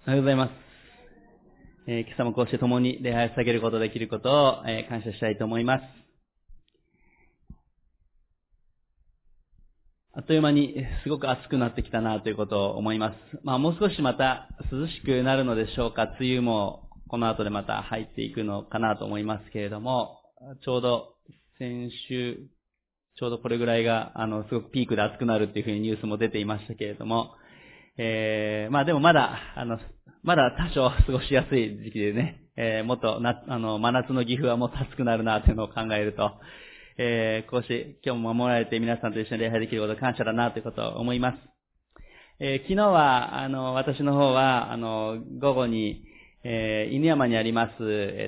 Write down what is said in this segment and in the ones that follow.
おはようございます。今朝もこうして共に礼拝を捧げることができることを、感謝したいと思います。あっという間にすごく暑くなってきたなということを思います。もう少しまた涼しくなるのでしょうか。梅雨もこの後でまた入っていくのかなと思いますけれども、ちょうど先週、ちょうどこれぐらいがすごくピークで暑くなるっていうふうにニュースも出ていましたけれども、でもまだ多少過ごしやすい時期でね、もっと真夏の岐阜はもっと暑くなるなというのを考えると、こうして今日も守られて皆さんと一緒に礼拝できることを感謝だなということを思います。昨日は、私の方は、午後に、犬山にあります、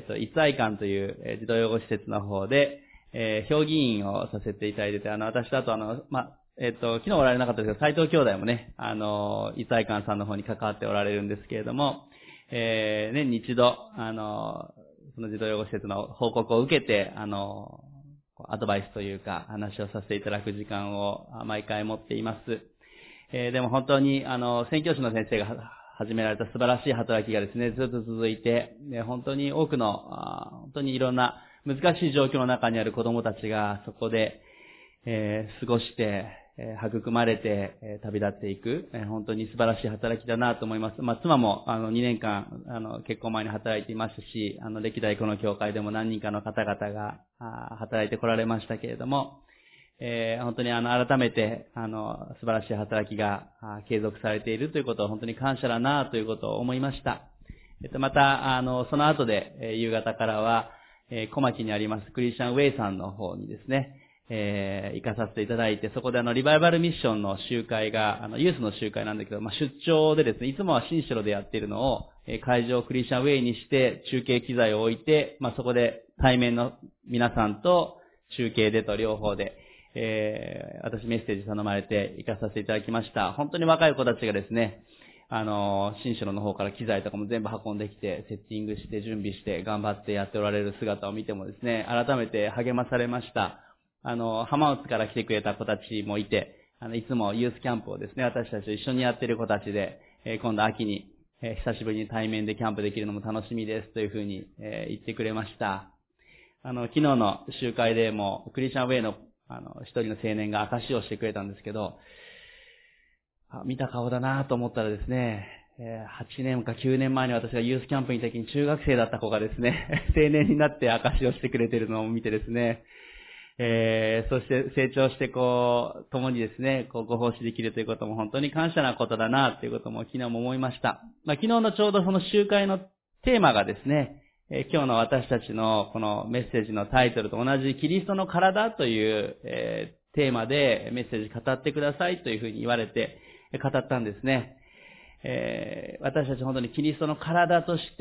逸愛館という、児童養護施設の方で、評議員をさせていただいてて、私とあと昨日おられなかったですけど、斉藤兄弟もね、逸愛館さんの方に関わっておられるんですけれども、年に一度、その児童養護施設の報告を受けて、アドバイスというか、話をさせていただく時間を毎回持っています。でも本当に、宣教師の先生が始められた素晴らしい働きがですね、ずっと続いて、本当に多くの、本当にいろんな難しい状況の中にある子供たちがそこで、過ごして、育まれて、旅立っていく、本当に素晴らしい働きだなと思います。妻も、2年間、結婚前に働いていましたし、歴代この教会でも何人かの方々が、働いてこられましたけれども、本当に改めて、素晴らしい働きが、継続されているということを本当に感謝だなということを思いました。また、その後で、夕方からは、小牧にありますクリスチャンウェイさんの方にですね、行かさせていただいて、そこでリバイバルミッションの集会が、ユースの集会なんだけど、出張でですね、いつもは新城でやっているのを、会場をクリスチャンウェイにして中継機材を置いて、そこで対面の皆さんと中継でと両方で、私メッセージ頼まれて行かさせていただきました。本当に若い子たちがですね、新城の方から機材とかも全部運んできて、セッティングして準備して頑張ってやっておられる姿を見てもですね、改めて励まされました。浜松から来てくれた子たちもいて、いつもユースキャンプをですね、私たちと一緒にやっている子たちで、今度秋に、久しぶりに対面でキャンプできるのも楽しみですというふうに、言ってくれました。昨日の集会でも、クリスチャンウェイの、一人の青年が証しをしてくれたんですけど、見た顔だなと思ったらですね、8年か9年前に私がユースキャンプにいた時に中学生だった子がですね、青年になって証しをしてくれているのを見てですね、そして成長して共にですね、ご奉仕できるということも本当に感謝なことだなということも昨日も思いました。昨日のちょうどその集会のテーマがですね、今日の私たちのこのメッセージのタイトルと同じキリストの体という、テーマでメッセージ語ってくださいというふうに言われて語ったんですね。私たち本当にキリストの体として、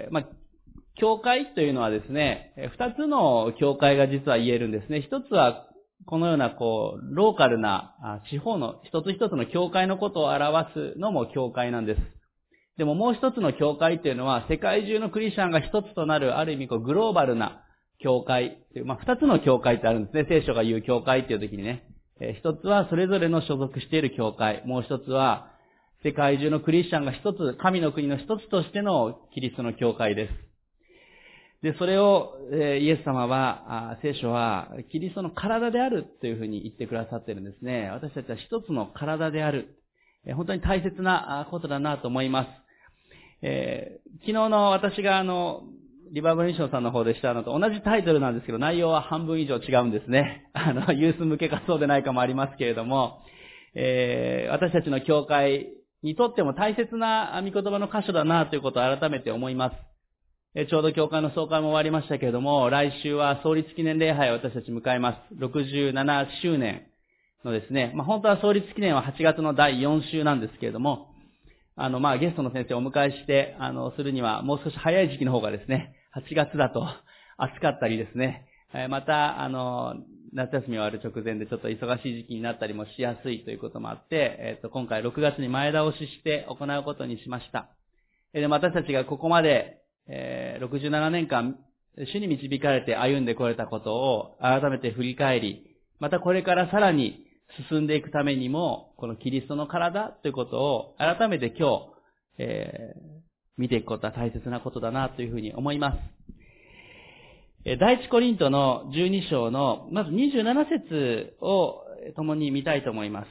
教会というのはですね、二つの教会が実は言えるんですね。一つは、このようなローカルな地方の一つ一つの教会のことを表すのも教会なんです。でももう一つの教会というのは、世界中のクリスチャンが一つとなる、ある意味グローバルな教会という、二つの教会ってあるんですね。聖書が言う教会っていう時にね。一つはそれぞれの所属している教会。もう一つは、世界中のクリスチャンが一つ、神の国の一つとしてのキリストの教会です。で、それを、イエス様は、聖書は、キリストの体であるというふうに言ってくださっているんですね。私たちは一つの体である。本当に大切なことだなと思います。昨日の私がリバーバルミッションさんの方でしたのと同じタイトルなんですけど、内容は半分以上違うんですね。ユース向けかそうでないかもありますけれども、私たちの教会にとっても大切な御言葉の箇所だなということを改めて思います。ちょうど教会の総会も終わりましたけれども、来週は創立記念礼拝を私たち迎えます。67周年のですね、本当は創立記念は8月の第4週なんですけれども、ゲストの先生をお迎えして、するにはもう少し早い時期の方がですね、8月だと暑かったりですね、また、夏休み終わる直前でちょっと忙しい時期になったりもしやすいということもあって、今回6月に前倒しして行うことにしました。で、私たちがここまで、67年間、主に導かれて歩んでこれたことを改めて振り返り、またこれからさらに進んでいくためにも、このキリストの体ということを改めて今日、 見ていくことは大切なことだなというふうに思います。第一コリントの12章の、まず27節を共に見たいと思います。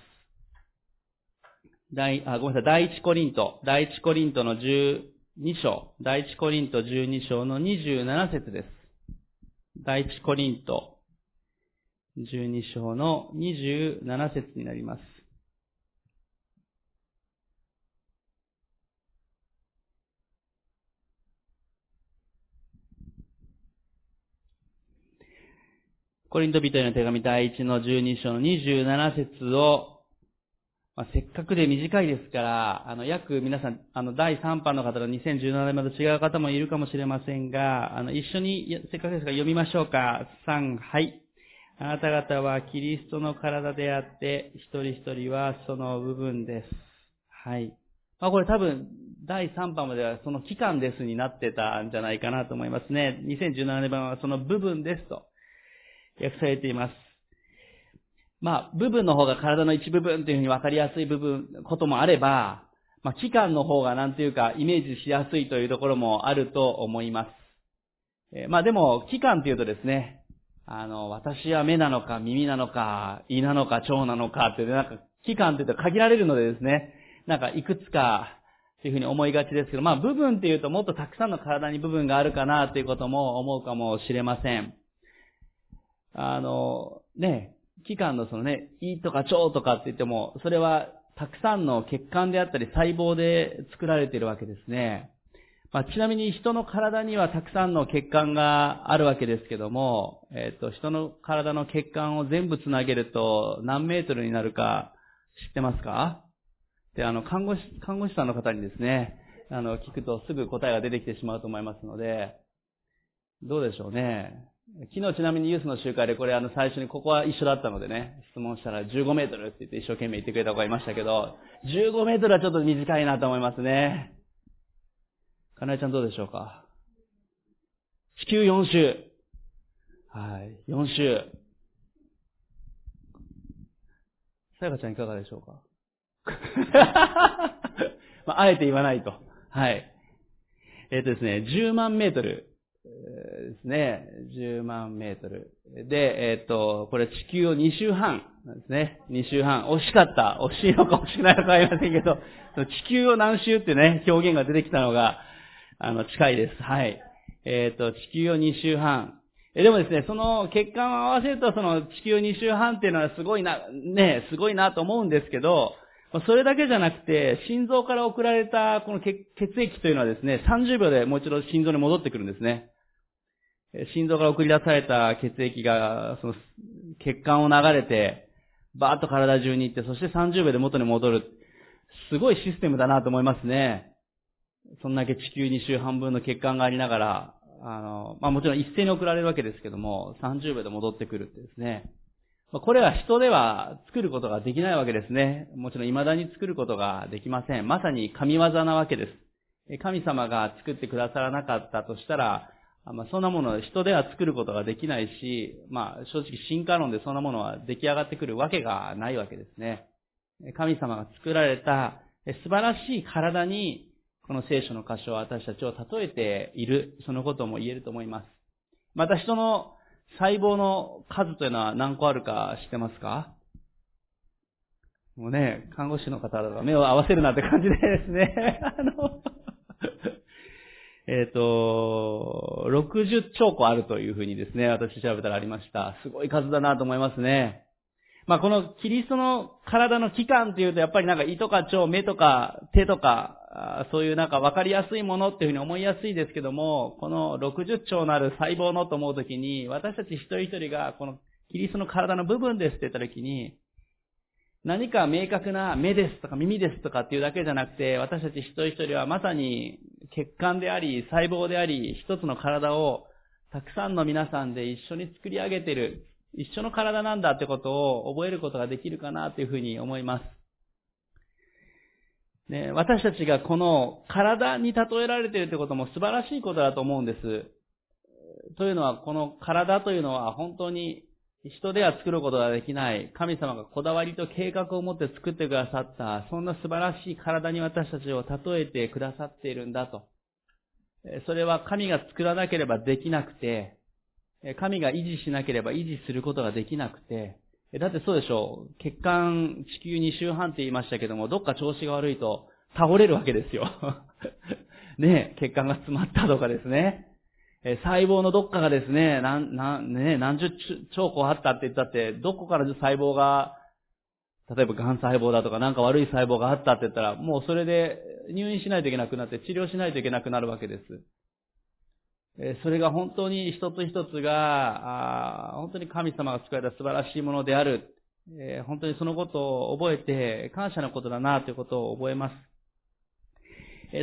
第一コリントの12章、第一コリント12章の27節です。第一コリント12章の27節になります。コリント人への手紙第1の12章の27節を、せっかくで短いですから、約皆さん、第3版の方と2017年まで違う方もいるかもしれませんが、一緒に、せっかくですから読みましょうか。3、はい。あなた方はキリストの体であって、一人一人はその部分です。はい。これ多分、第3版まではその期間ですになってたんじゃないかなと思いますね。2017年版はその部分ですと訳されています。部分の方が体の一部分というふうに分かりやすいこともあれば、器官の方がなんていうかイメージしやすいというところもあると思います。でも、器官というとですね、私は目なのか耳なのか胃なのか腸なのかっていう、器官というと限られるのでですね、いくつかというふうに思いがちですけど、部分っていうともっとたくさんの体に部分があるかなということも思うかもしれません。器官の胃とか腸とかって言っても、それはたくさんの血管であったり細胞で作られているわけですね。ちなみに人の体にはたくさんの血管があるわけですけども、人の体の血管を全部つなげると何メートルになるか知ってますか？で、看護師さんの方にですね、聞くとすぐ答えが出てきてしまうと思いますので、どうでしょうね。昨日ちなみにユースの集会でこれ最初にここは一緒だったのでね、質問したら15メートルって言って一生懸命言ってくれた子がいましたけど、15メートルはちょっと短いなと思いますね。かなえちゃんどうでしょうか？地球4周。はい、4周。さやかちゃんいかがでしょうか？あえて言わないと。はい。ですね、10万メートル。ですね。10万メートル。で、これ地球を2周半なんですね。2周半。惜しかった。惜しいのか惜しくないのかわかりませんけど、地球を何周ってね、表現が出てきたのが、近いです。はい。地球を2周半。でもですね、その血管を合わせると、その地球2周半っていうのはすごいなと思うんですけど、それだけじゃなくて、心臓から送られたこの血液というのはですね、30秒でもう一度心臓に戻ってくるんですね。心臓から送り出された血液が、その血管を流れて、バーッと体中に行って、そして30秒で元に戻る。すごいシステムだなと思いますね。そんだけ地球2周半分の血管がありながら、もちろん一斉に送られるわけですけども、30秒で戻ってくるってですね。これは人では作ることができないわけですね。もちろん未だに作ることができません。まさに神業なわけです。神様が作ってくださらなかったとしたら、そんなものを人では作ることができないし、正直進化論でそんなものは出来上がってくるわけがないわけですね。神様が作られた素晴らしい体に、この聖書の箇所は私たちを例えている、そのことも言えると思います。また人の細胞の数というのは何個あるか知ってますか？もうね、看護師の方が目を合わせるなって感じでですね、60兆個あるというふうにですね、私調べたらありました。すごい数だなと思いますね。このキリストの体の器官というと、やっぱり胃とか腸、目とか手とか、そういう分かりやすいものっていうふうに思いやすいですけども、この60兆なる細胞のと思うときに、私たち一人一人がこのキリストの体の部分ですって言ったときに、何か明確な目ですとか耳ですとかっていうだけじゃなくて、私たち一人一人はまさに血管であり、細胞であり、一つの体をたくさんの皆さんで一緒に作り上げている、一緒の体なんだってことを覚えることができるかなというふうに思います。ね、私たちがこの体に例えられているということも素晴らしいことだと思うんです。というのは、この体というのは本当に人では作ることができない、神様がこだわりと計画を持って作ってくださった、そんな素晴らしい体に私たちを例えてくださっているんだと。それは神が作らなければできなくて、神が維持しなければ維持することができなくて、だってそうでしょう。血管、地球2周半って言いましたけども、どっか調子が悪いと倒れるわけですよ。ね、血管が詰まったとかですね。細胞のどっかがですね、何十兆個あったって言ったって、どこから細胞が、例えば癌細胞だとかなんか悪い細胞があったって言ったら、もうそれで入院しないといけなくなって治療しないといけなくなるわけです。それが本当に一つ一つが、本当に神様が作られた素晴らしいものである。本当にそのことを覚えて感謝のことだなということを覚えます。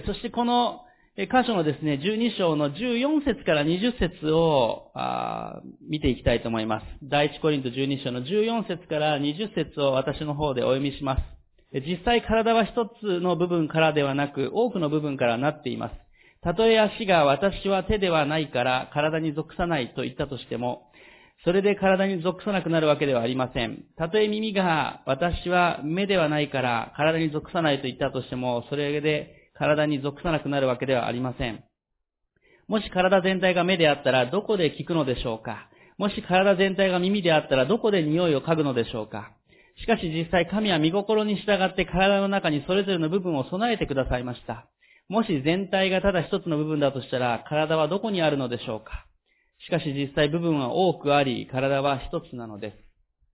そしてこの箇所のですね、12章の14節から20節を見ていきたいと思います。第一コリント12章の14節から20節を私の方でお読みします。実際体は一つの部分からではなく、多くの部分からなっています。たとえ足が私は手ではないから体に属さないと言ったとしても、それで体に属さなくなるわけではありません。たとえ耳が私は目ではないから体に属さないと言ったとしても、それで体に属さなくなるわけではありません。もし体全体が目であったらどこで聞くのでしょうか。もし体全体が耳であったらどこで匂いを嗅ぐのでしょうか。しかし実際神は御心に従って体の中にそれぞれの部分を備えてくださいました。もし全体がただ一つの部分だとしたら体はどこにあるのでしょうか。しかし実際部分は多くあり、体は一つなのです。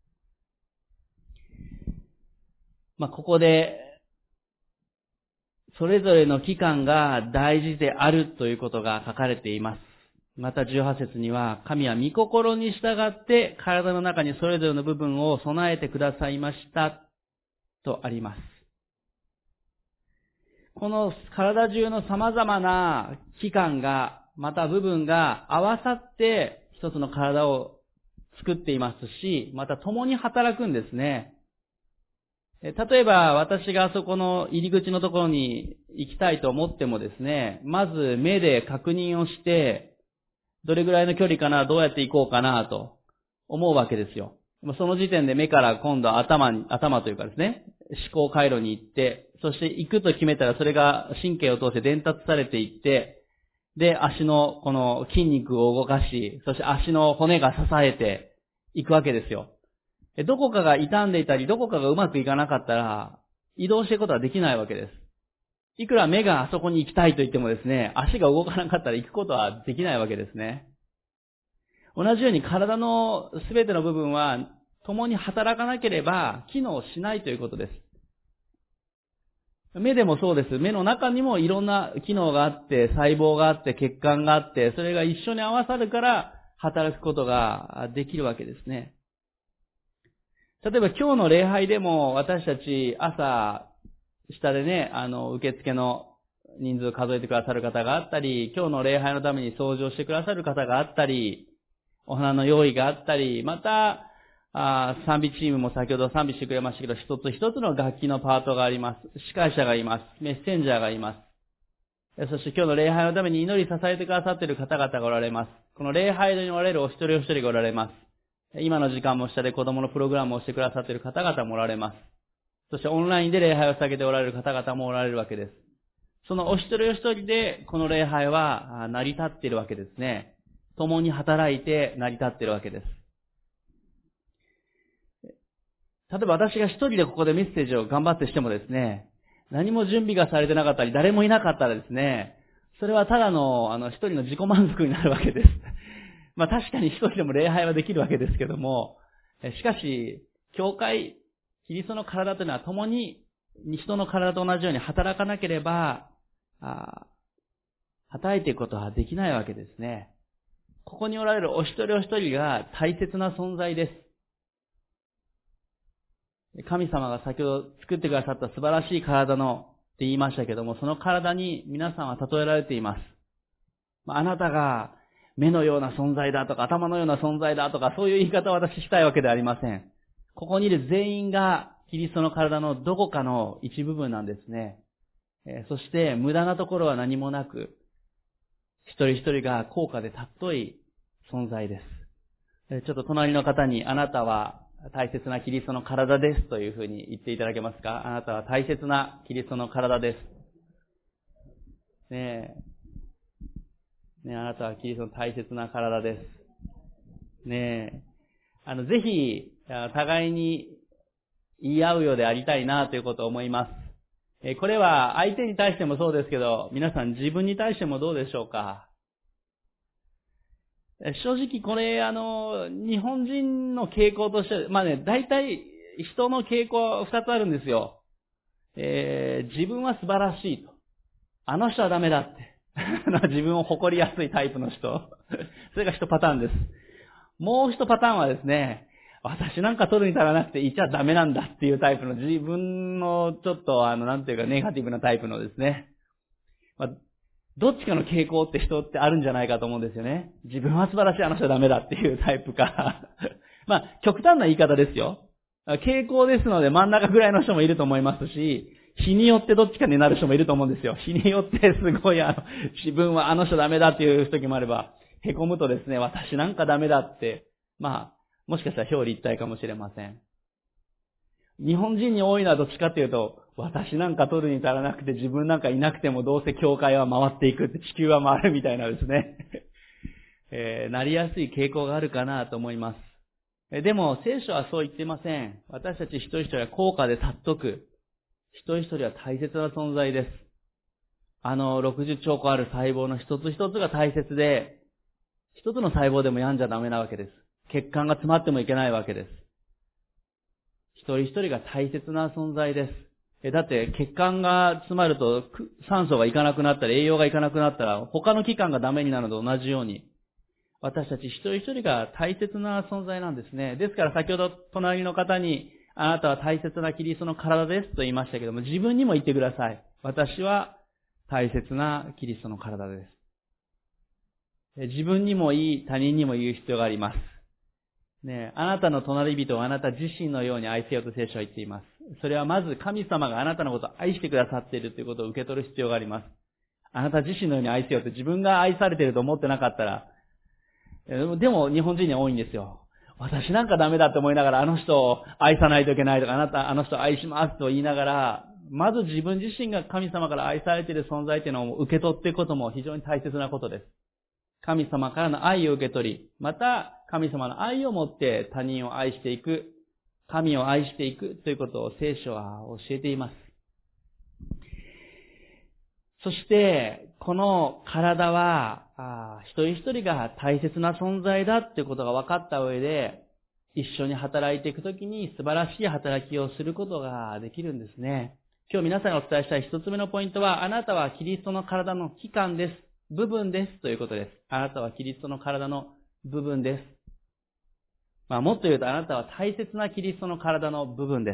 ここでそれぞれの器官が大事であるということが書かれています。また18節には、神は御心に従って体の中にそれぞれの部分を備えてくださいましたとあります。この体中の様々な器官が、また部分が合わさって一つの体を作っていますし、また共に働くんですね。例えば私があそこの入り口のところに行きたいと思ってもですね、まず目で確認をして、どれぐらいの距離かな、どうやって行こうかなと思うわけですよ。その時点で目から今度は頭というかですね、思考回路に行って、そして行くと決めたらそれが神経を通して伝達されていって、で、足のこの筋肉を動かし、そして足の骨が支えていくわけですよ。どこかが傷んでいたり、どこかがうまくいかなかったら、移動していくことはできないわけです。いくら目があそこに行きたいと言ってもですね、足が動かなかったら行くことはできないわけですね。同じように体のすべての部分は、共に働かなければ機能しないということです。目でもそうです。目の中にもいろんな機能があって、細胞があって、血管があって、それが一緒に合わさるから働くことができるわけですね。例えば今日の礼拝でも私たち朝下でね、受付の人数を数えてくださる方があったり、今日の礼拝のために掃除をしてくださる方があったり、お花の用意があったり、また、賛美チームも先ほど賛美してくれましたけど、一つ一つの楽器のパートがあります。司会者がいます。メッセンジャーがいます。そして今日の礼拝のために祈り支えてくださっている方々がおられます。この礼拝におられるお一人お一人がおられます。今の時間も下で子供のプログラムをしてくださっている方々もおられます。そしてオンラインで礼拝を捧げておられる方々もおられるわけです。そのお一人お一人でこの礼拝は成り立っているわけですね。共に働いて成り立っているわけです。例えば私が一人でここでメッセージを頑張ってしてもですね、何も準備がされてなかったり、誰もいなかったらですね、それはただの一人の自己満足になるわけです。確かに一人でも礼拝はできるわけですけども、しかし、教会、キリストの体というのは共に人の体と同じように働かなければ、働いていくことはできないわけですね。ここにおられるお一人お一人が大切な存在です。神様が先ほど作ってくださった素晴らしい体のって言いましたけども、その体に皆さんは例えられています。あなたが目のような存在だとか頭のような存在だとかそういう言い方を私したいわけではありません。ここにいる全員がキリストの体のどこかの一部分なんですね。そして無駄なところは何もなく、一人一人が高価で尊い存在です。 ちょっと隣の方に、あなたは大切なキリストの体ですというふうに言っていただけますか？あなたは大切なキリストの体です。ねえ、あなたはキリストの大切な体です。ねえ、ぜひ、互いに言い合うようでありたいなということを思います。これは相手に対してもそうですけど、皆さん自分に対してもどうでしょうか？正直これ、日本人の傾向として、大体人の傾向は2つあるんですよ。自分は素晴らしいと。あの人はダメだって。自分を誇りやすいタイプの人。それが1パターンです。もう1パターンはですね、私なんか取るに足らなくていちゃダメなんだっていうタイプの自分のちょっとネガティブなタイプのですね。どっちかの傾向って人ってあるんじゃないかと思うんですよね。自分は素晴らしい、あの人はダメだっていうタイプか。極端な言い方ですよ。傾向ですので真ん中ぐらいの人もいると思いますし、日によってどっちかになる人もいると思うんですよ。日によってすごい自分はあの人ダメだっていう時もあれば、凹むとですね、私なんかダメだって、もしかしたら表裏一体かもしれません。日本人に多いのはどっちかっていうと、私なんか取るに足らなくて自分なんかいなくてもどうせ教会は回っていくって地球は回るみたいなですね、なりやすい傾向があるかなと思います。でも聖書はそう言っていません。私たち一人一人は高価で尊く、一人一人は大切な存在です。60兆個ある細胞の一つ一つが大切で、一つの細胞でも病んじゃダメなわけです。血管が詰まってもいけないわけです。一人一人が大切な存在です。だって血管が詰まると酸素がいかなくなったり栄養がいかなくなったら他の器官がダメになるのと同じように私たち一人一人が大切な存在なんですね。ですから先ほど隣の方にあなたは大切なキリストの体ですと言いましたけども、自分にも言ってください。私は大切なキリストの体です。自分にも言い他人にも言う必要があります。あなたの隣人をあなた自身のように愛せよと聖書は言っています。それはまず神様があなたのことを愛してくださっているということを受け取る必要があります。あなた自身のように愛せよって自分が愛されていると思ってなかったら、でも日本人には多いんですよ。私なんかダメだって思いながらあの人を愛さないといけないとか、あの人を愛しますと言いながら、まず自分自身が神様から愛されている存在というのを受け取っていくことも非常に大切なことです。神様からの愛を受け取り、また神様の愛を持って他人を愛していく、神を愛していくということを聖書は教えています。そして、この体は、一人一人が大切な存在だということが分かった上で、一緒に働いていくときに素晴らしい働きをすることができるんですね。今日皆さんがお伝えしたい一つ目のポイントは、あなたはキリストの体の器官です。部分ですということです。あなたはキリストの体の部分です。もっと言うとあなたは大切なキリストの体の部分です。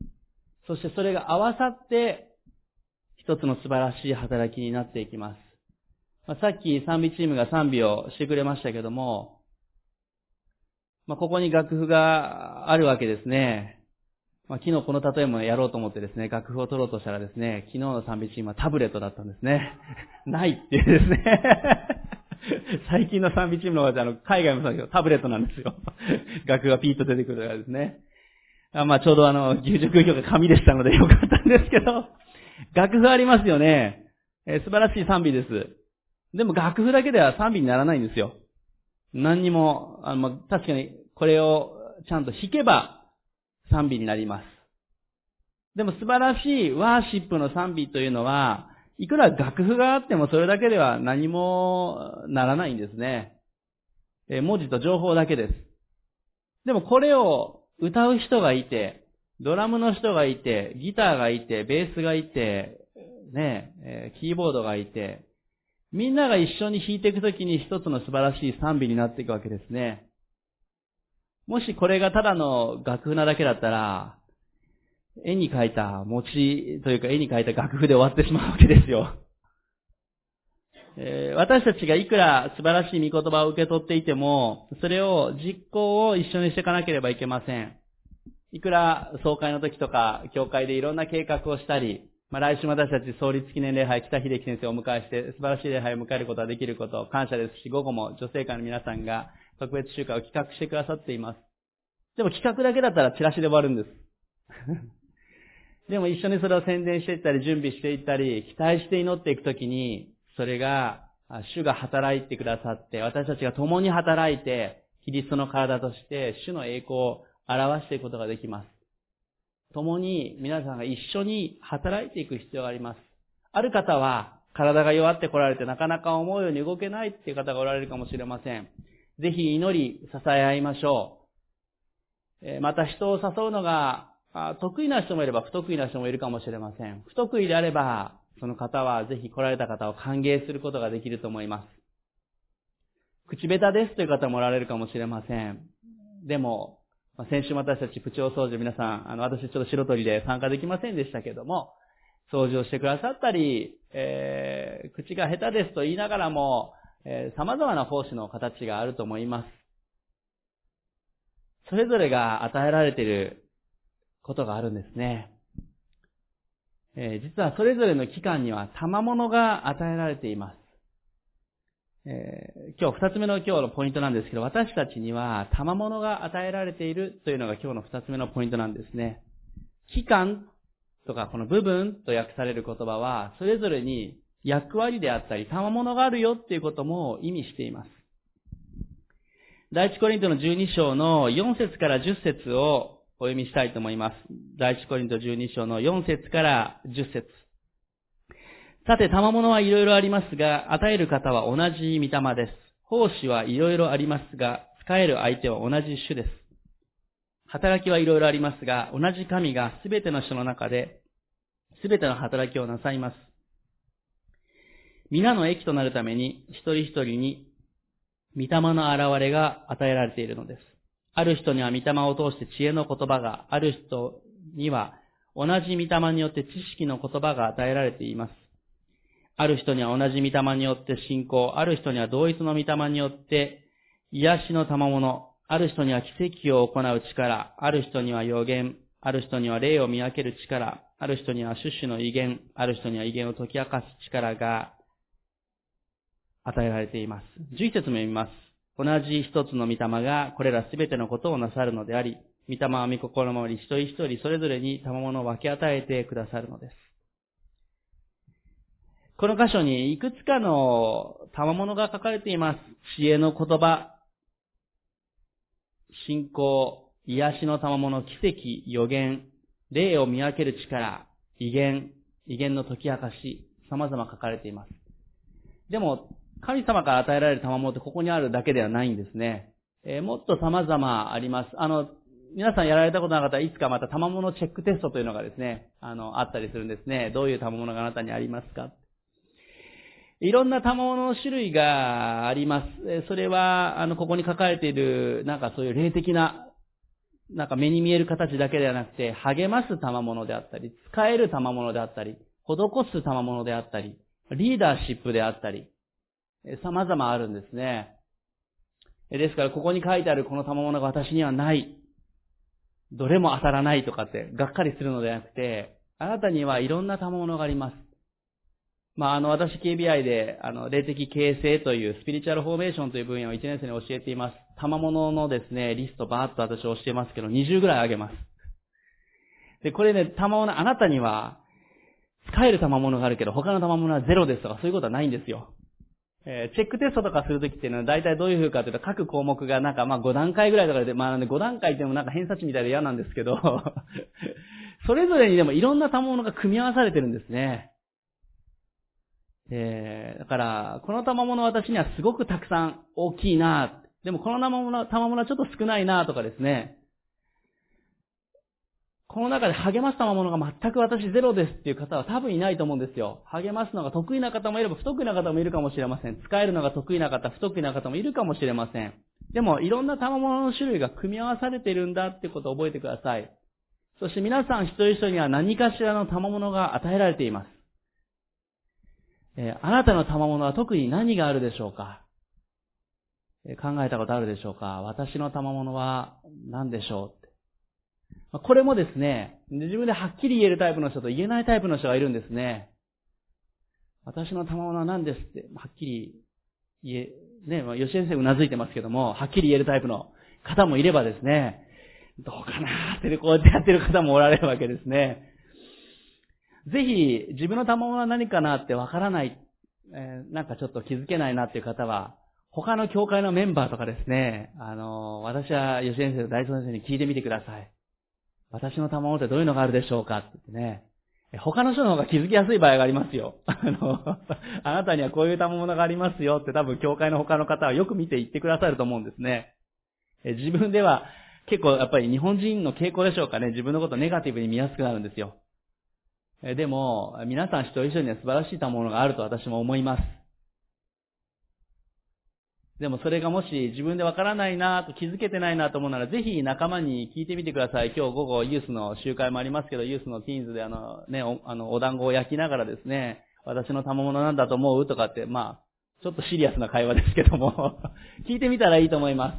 そしてそれが合わさって一つの素晴らしい働きになっていきます。さっき賛美チームが賛美をしてくれましたけども、ここに楽譜があるわけですね。昨日この例えもやろうと思ってですね、楽譜を取ろうとしたらですね、昨日の賛美チームはタブレットだったんですね。ないっていうですね。最近の賛美チームの方は海外もそうだけどタブレットなんですよ。楽譜がピーッと出てくるからですね。ちょうど牛熟教が紙でしたのでよかったんですけど、楽譜ありますよね。素晴らしい賛美です。でも楽譜だけでは賛美にならないんですよ。何にも、確かにこれをちゃんと弾けば賛美になります。でも素晴らしいワーシップの賛美というのは、いくら楽譜があってもそれだけでは何もならないんですね。文字と情報だけです。でもこれを歌う人がいて、ドラムの人がいて、ギターがいて、ベースがいて、キーボードがいて、みんなが一緒に弾いていくときに一つの素晴らしい賛美になっていくわけですね。もしこれがただの楽譜なだけだったら、絵に描いた餅というか絵に描いた楽譜で終わってしまうわけですよ。私たちがいくら素晴らしい御言葉を受け取っていても、それを実行を一緒にしていかなければいけません。いくら総会の時とか、教会でいろんな計画をしたり、来週私たち創立記念礼拝、北秀樹先生をお迎えして素晴らしい礼拝を迎えることができることを感謝ですし、午後も女性会の皆さんが特別集会を企画してくださっています。でも企画だけだったらチラシで終わるんです。でも一緒にそれを宣伝していったり、準備していったり、期待して祈っていくときに、それが、主が働いてくださって、私たちが共に働いて、キリストの体として、主の栄光を表していくことができます。共に皆さんが一緒に働いていく必要があります。ある方は、体が弱ってこられてなかなか思うように動けないっていう方がおられるかもしれません。ぜひ祈り、支え合いましょう。また人を誘うのが得意な人もいれば不得意な人もいるかもしれません。不得意であれば、その方はぜひ来られた方を歓迎することができると思います。口下手ですという方もおられるかもしれません。でも、先週私たちプチ大掃除皆さん、私ちょっと白鳥で参加できませんでしたけども、掃除をしてくださったり、口が下手ですと言いながらも、様々な奉仕の形があると思います。それぞれが与えられていることがあるんですね。実はそれぞれの期間には賜物が与えられています。今日二つ目の今日のポイントなんですけど、私たちには賜物が与えられているというのが今日の二つ目のポイントなんですね。期間とかこの部分と訳される言葉は、それぞれに役割であったり、賜物があるよっていうことも意味しています。第一コリントの12章の4節から10節をお読みしたいと思います。第一コリント12章の4節から10節。さて、賜物はいろいろありますが、与える方は同じ御霊です。奉仕はいろいろありますが、使える相手は同じ主です。働きはいろいろありますが、同じ神がすべての人の中で、すべての働きをなさいます。皆の益となるために、一人一人に、御霊の現れが与えられているのです。ある人には御霊を通して知恵の言葉が、ある人には同じ御霊によって知識の言葉が与えられています。ある人には同じ御霊によって信仰、ある人には同一の御霊によって癒しの賜物、ある人には奇跡を行う力、ある人には預言、ある人には霊を見分ける力、ある人には種々の異言、ある人には異言を解き明かす力が与えられています。11節も読みます。同じ一つの御霊がこれらすべてのことをなさるのであり、御霊は御心のままに一人一人それぞれに賜物を分け与えてくださるのです。この箇所にいくつかの賜物が書かれています。知恵の言葉、信仰、癒しの賜物、奇跡、預言、霊を見分ける力、異言の解き明かし、様々書かれています。でも、神様から与えられる賜物ってここにあるだけではないんですね。もっと様々あります。皆さんやられたことなかったらいつかまた賜物チェックテストというのがですね、あったりするんですね。どういう賜物があなたにありますか？いろんな賜物の種類があります。それは、ここに書かれている、そういう霊的な、目に見える形だけではなくて、励ます賜物であったり、使える賜物であったり、施す賜物であったり、リーダーシップであったり、様々あるんですね。ですから、ここに書いてあるこの賜物が私にはない。どれも当たらないとかって、がっかりするのではなくて、あなたにはいろんな賜物があります。私 KBI で、霊的形成というスピリチュアルフォーメーションという分野を1年生に教えています。賜物のですね、リストバーッと私教えますけど、20ぐらいあげます。で、これね、賜物、あなたには、使える賜物があるけど、他の賜物はゼロですとか、そういうことはないんですよ。チェックテストとかするときっていうのは、大体どういう風かというと、各項目が5段階ぐらいとかで、5段階っても偏差値みたいで嫌なんですけど、それぞれにでもいろんな賜物が組み合わされてるんですね。だから、この賜物私にはすごくたくさん大きいな、でもこの賜物はちょっと少ないなとかですね、この中で励ます賜物が全く私ゼロですっていう方は多分いないと思うんですよ。励ますのが得意な方もいれば不得意な方もいるかもしれません。使えるのが得意な方、不得意な方もいるかもしれません。でも、いろんな賜物の種類が組み合わされているんだってことを覚えてください。そして皆さん一人一人には何かしらの賜物が与えられています。あなたの賜物は特に何があるでしょうか？考えたことあるでしょうか？私の賜物は何でしょう？これもですね、自分ではっきり言えるタイプの人と言えないタイプの人がいるんですね。私の賜物は何ですって、はっきり吉江先生うなずいてますけども、はっきり言えるタイプの方もいればですね、どうかなーってこうやってやってる方もおられるわけですね。ぜひ、自分の賜物は何かなってわからない、なんかちょっと気づけないなっていう方は、他の教会のメンバーとかですね、私は吉江先生と大東先生に聞いてみてください。私の賜物ってどういうのがあるでしょうかって言ってね。他の人の方が気づきやすい場合がありますよ。あなたにはこういう賜物がありますよって多分教会の他の方はよく見て言ってくださると思うんですね。自分では結構やっぱり日本人の傾向でしょうかね。自分のことをネガティブに見やすくなるんですよ。でも、皆さん一人一人には素晴らしい賜物があると私も思います。でもそれがもし自分でわからないなと気づけてないなと思うなら、ぜひ仲間に聞いてみてください。今日午後ユースの集会もありますけど、ユースのティーンズでお団子を焼きながらですね、私の賜物なんだと思うとかって、ちょっとシリアスな会話ですけども、聞いてみたらいいと思います。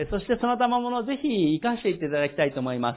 そしてその賜物をぜひ活かしていっていただきたいと思います。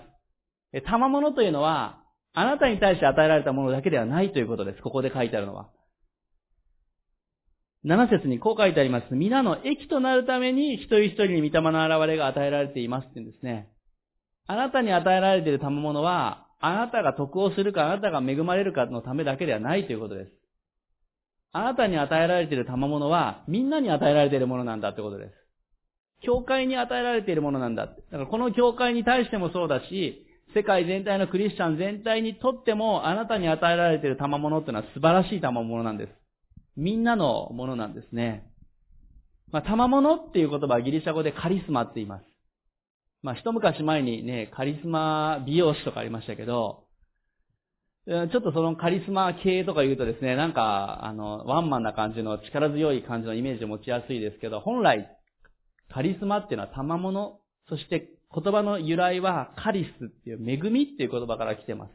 賜物というのは、あなたに対して与えられたものだけではないということです。ここで書いてあるのは。7節にこう書いてあります。皆の益となるために一人一人に御霊の現れが与えられていますって言うんですね。あなたに与えられている賜物は、あなたが得をするか、あなたが恵まれるかのためだけではないということです。あなたに与えられている賜物は、みんなに与えられているものなんだということです。教会に与えられているものなんだ。だからこの教会に対してもそうだし、世界全体のクリスチャン全体にとっても、あなたに与えられている賜物というのは素晴らしい賜物なんです。みんなのものなんですね。賜物っていう言葉はギリシャ語でカリスマって言います。一昔前にね、カリスマ美容師とかありましたけど、ちょっとそのカリスマ系とか言うとですね、なんか、ワンマンな感じの力強い感じのイメージを持ちやすいですけど、本来、カリスマっていうのは賜物、そして言葉の由来はカリスっていう恵みっていう言葉から来てます。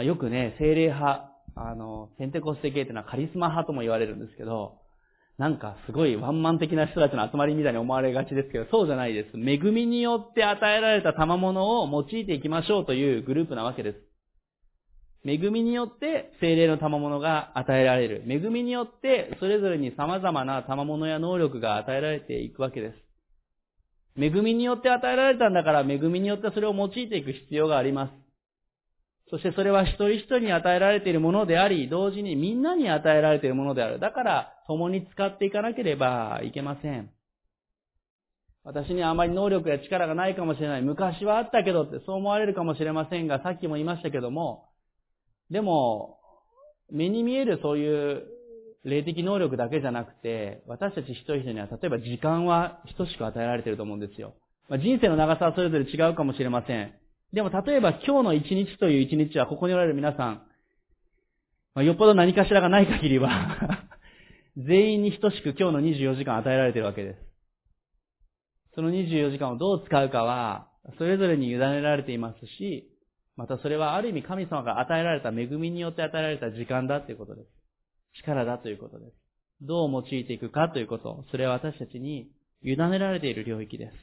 よくね、聖霊派、ペンテコステ系っていうのはカリスマ派とも言われるんですけど、なんかすごいワンマン的な人たちの集まりみたいに思われがちですけど、そうじゃないです。恵みによって与えられた賜物を用いていきましょうというグループなわけです。恵みによって聖霊の賜物が与えられる。恵みによってそれぞれに様々な賜物や能力が与えられていくわけです。恵みによって与えられたんだから、恵みによってそれを用いていく必要があります。そしてそれは一人一人に与えられているものであり、同時にみんなに与えられているものである。だから、共に使っていかなければいけません。私にはあまり能力や力がないかもしれない。昔はあったけどってそう思われるかもしれませんが、さっきも言いましたけども、でも、目に見えるそういう霊的能力だけじゃなくて、私たち一人一人には、例えば時間は等しく与えられていると思うんですよ。人生の長さはそれぞれ違うかもしれません。でも例えば今日の一日という一日はここにおられる皆さん、よっぽど何かしらがない限りは全員に等しく今日の24時間与えられているわけです。その24時間をどう使うかはそれぞれに委ねられていますし、またそれはある意味神様が与えられた恵みによって与えられた時間だということです。力だということです。どう用いていくかということ、それは私たちに委ねられている領域です。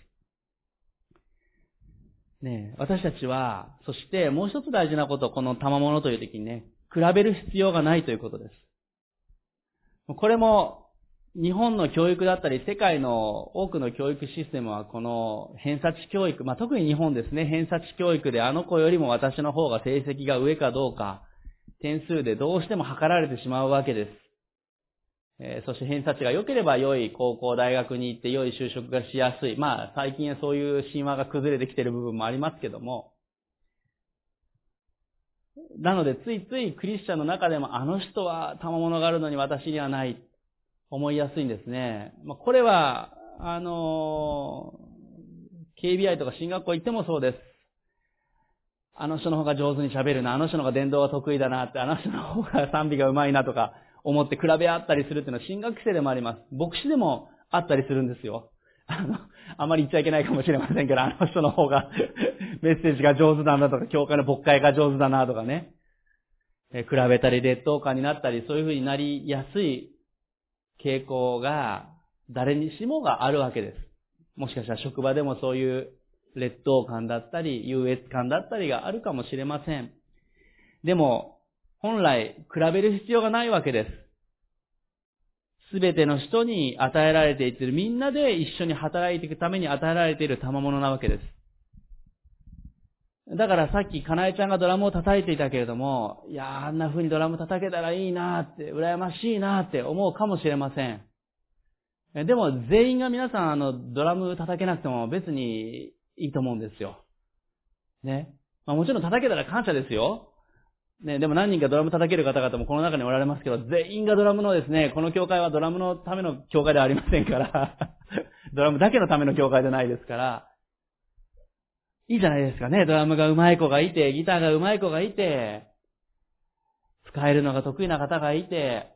私たちは、そしてもう一つ大事なこと、この賜物という時に比べる必要がないということです。これも、日本の教育だったり、世界の多くの教育システムは、この偏差値教育、特に日本ですね、偏差値教育であの子よりも私の方が成績が上かどうか、点数でどうしても測られてしまうわけです。そして偏差値が良ければ良い高校、大学に行って良い就職がしやすい。最近はそういう神話が崩れてきている部分もありますけども。なのでついついクリスチャンの中でもあの人は賜物があるのに私にはない。思いやすいんですね。これは、KBI とか進学校行ってもそうです。あの人の方が上手に喋るな、あの人の方が伝道が得意だなって、あの人の方が賛美が上手いなとか、思って比べ合ったりするっていうのは進学生でもあります。牧師でもあったりするんですよ。あまり言っちゃいけないかもしれませんけど、あの人の方がメッセージが上手だなとか、教会の牧会が上手だなとかね。比べたり劣等感になったり、そういう風になりやすい傾向が誰にしもがあるわけです。もしかしたら職場でもそういう劣等感だったり、優越感だったりがあるかもしれません。でも、本来、比べる必要がないわけです。 すべての人に与えられていっている、みんなで一緒に働いていくために与えられている賜物なわけです。だからさっきかなえちゃんがドラムを叩いていたけれども、いやー、あんな風にドラム叩けたらいいなーって、羨ましいなーって思うかもしれません。でも全員が皆さんドラム叩けなくても別にいいと思うんですよ。ね。もちろん叩けたら感謝ですよ。ね、でも何人かドラム叩ける方々もこの中におられますけど、全員がドラムのですね、この教会はドラムのための教会ではありませんから、ドラムだけのための教会でないですから、いいじゃないですかね。ドラムが上手い子がいて、ギターが上手い子がいて、使えるのが得意な方がいて、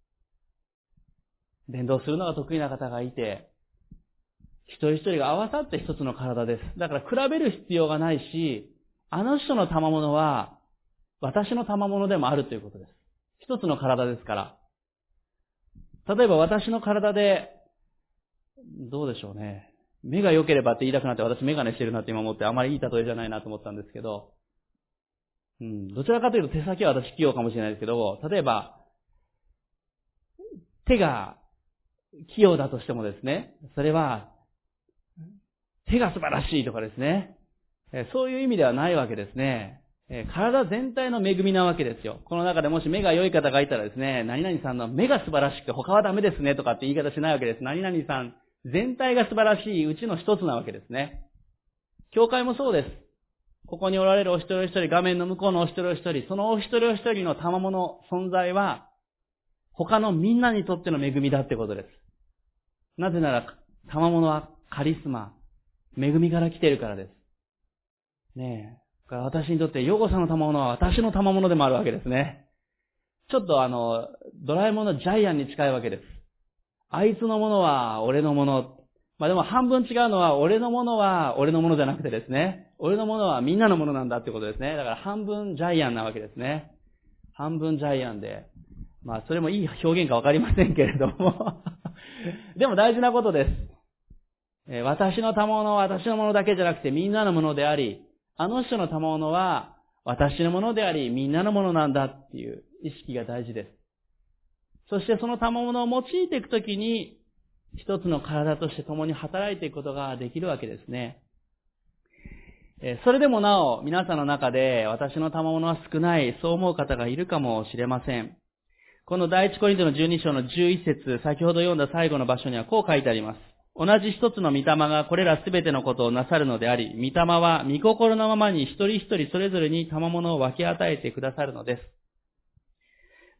伝道するのが得意な方がいて、一人一人が合わさって一つの体です。だから比べる必要がないし、あの人の賜物は私の賜物でもあるということです。一つの体ですから。例えば私の体で、どうでしょうね。目が良ければって言いたくなって、私メガネしてるなって今思って、あまりいい例えじゃないなと思ったんですけど、どちらかというと手先は私器用かもしれないですけど、例えば、手が器用だとしてもですね、それは、手が素晴らしいとかですね、そういう意味ではないわけですね。体全体の恵みなわけですよ。この中でもし目が良い方がいたらですね、何々さんの目が素晴らしくて他はダメですねとかって言い方しないわけです。何々さん全体が素晴らしいうちの一つなわけですね。教会もそうです。ここにおられるお一人お一人、画面の向こうのお一人お一人、そのお一人お一人の賜物、存在は他のみんなにとっての恵みだってことです。なぜなら、賜物はカリスマ、恵みから来ているからです。ねえ。私にとってヨゴさんの賜物は私の賜物でもあるわけですね。ちょっとドラえもんのジャイアンに近いわけです。あいつのものは俺のもの。でも半分違うのは俺のものは俺のものじゃなくてですね。俺のものはみんなのものなんだってことですね。だから半分ジャイアンなわけですね。半分ジャイアンで。それもいい表現かわかりませんけれども。でも大事なことです。私の賜物は私のものだけじゃなくてみんなのものであり、あの人の賜物は私のものであり、みんなのものなんだっていう意識が大事です。そしてその賜物を用いていくときに、一つの体として共に働いていくことができるわけですね。それでもなお、皆さんの中で私の賜物は少ない、そう思う方がいるかもしれません。この第一コリントの12章の11節、先ほど読んだ最後の場所にはこう書いてあります。同じ一つの御霊がこれらすべてのことをなさるのであり、御霊は御心のままに一人一人それぞれに賜物を分け与えてくださるのです。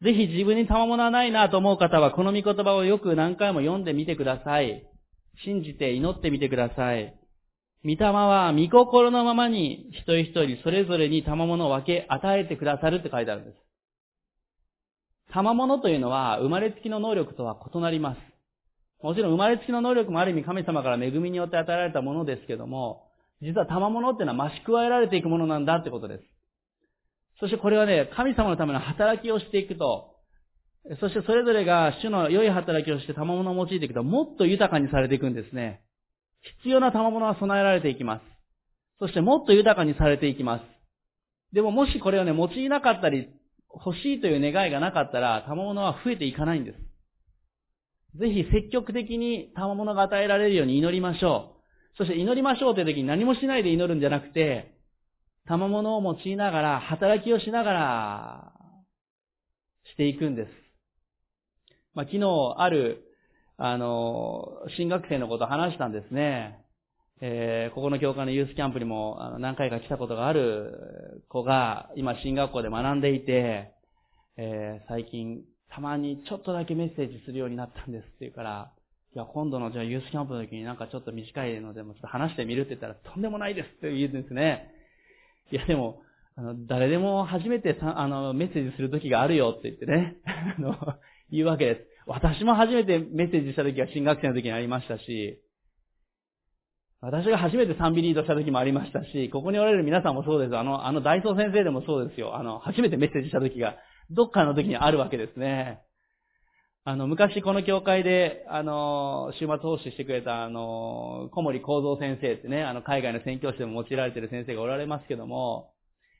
ぜひ自分に賜物はないなと思う方は、この御言葉をよく何回も読んでみてください。信じて祈ってみてください。御霊は御心のままに一人一人それぞれに賜物を分け与えてくださるって書いてあるんです。賜物というのは生まれつきの能力とは異なります。もちろん生まれつきの能力もある意味神様から恵みによって与えられたものですけども、実は賜物っていうのは増し加えられていくものなんだってことです。そしてこれはね、神様のための働きをしていくと、そしてそれぞれが主の良い働きをして賜物を用いていくと、もっと豊かにされていくんですね。必要な賜物は備えられていきます。そしてもっと豊かにされていきます。でももしこれをね、用いなかったり、欲しいという願いがなかったら、賜物は増えていかないんです。ぜひ積極的に賜物が与えられるように祈りましょう。そして祈りましょうという時に何もしないで祈るんじゃなくて、賜物を用いながら、働きをしながら、していくんです。昨日、ある、新学生のことを話したんですね。ここの教会のユースキャンプにも何回か来たことがある子が、今進学校で学んでいて、最近、たまにちょっとだけメッセージするようになったんですって言うから、いや、今度のじゃあユースキャンプの時になんかちょっと短いのでもちょっと話してみるって言ったら、とんでもないですって言うんですね。いや、でも、誰でも初めてメッセージする時があるよって言ってね、言うわけです。私も初めてメッセージした時は新学生の時にありましたし、私が初めて賛美リードした時もありましたし、ここにおられる皆さんもそうです。大僧先生でもそうですよ。初めてメッセージした時が、どっかの時にあるわけですね。昔この教会で、週末奉仕してくれた、小森幸三先生ってね、海外の宣教師でも用いられている先生がおられますけども、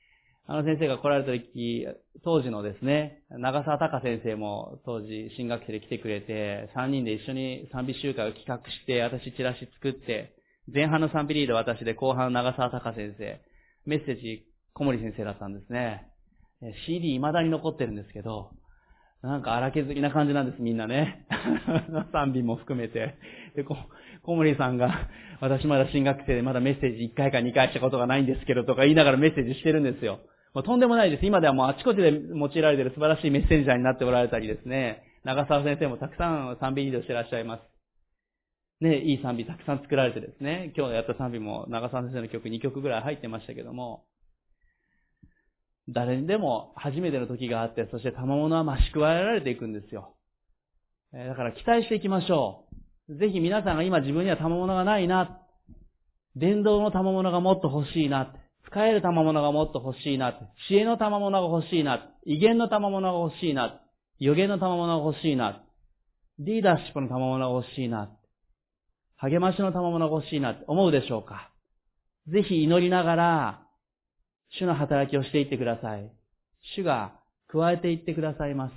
先生が来られた時、当時のですね、長澤隆先生も当時新学生で来てくれて、3人で一緒に賛美集会を企画して、私チラシ作って、前半の賛美リード私で、後半長澤隆先生、メッセージ小森先生だったんですね。CD 未だに残ってるんですけど、なんか荒削りな感じなんです、みんなね。賛美も含めて。で、小森さんが、私まだ新学生でまだメッセージ1回か2回したことがないんですけどとか言いながらメッセージしてるんですよ。もうとんでもないです。今ではもうあちこちで用いられている素晴らしいメッセンジャーになっておられたりですね。長澤先生もたくさん賛美リードしてらっしゃいます。ね、いい賛美たくさん作られてですね。今日やった賛美も長澤先生の曲2曲ぐらい入ってましたけども、誰にでも初めての時があって、そして賜物は増し加えられていくんですよ。だから期待していきましょう。ぜひ皆さんが今自分には賜物がないな、伝道の賜物がもっと欲しいな、使える賜物がもっと欲しいな、知恵の賜物が欲しいな、威厳の賜物が欲しいな、予言の賜物が欲しいな、リーダーシップの賜物が欲しいな、励ましの賜物が欲しいなって思うでしょうか。ぜひ祈りながら、主の働きをしていってください。主が加えていってくださいます。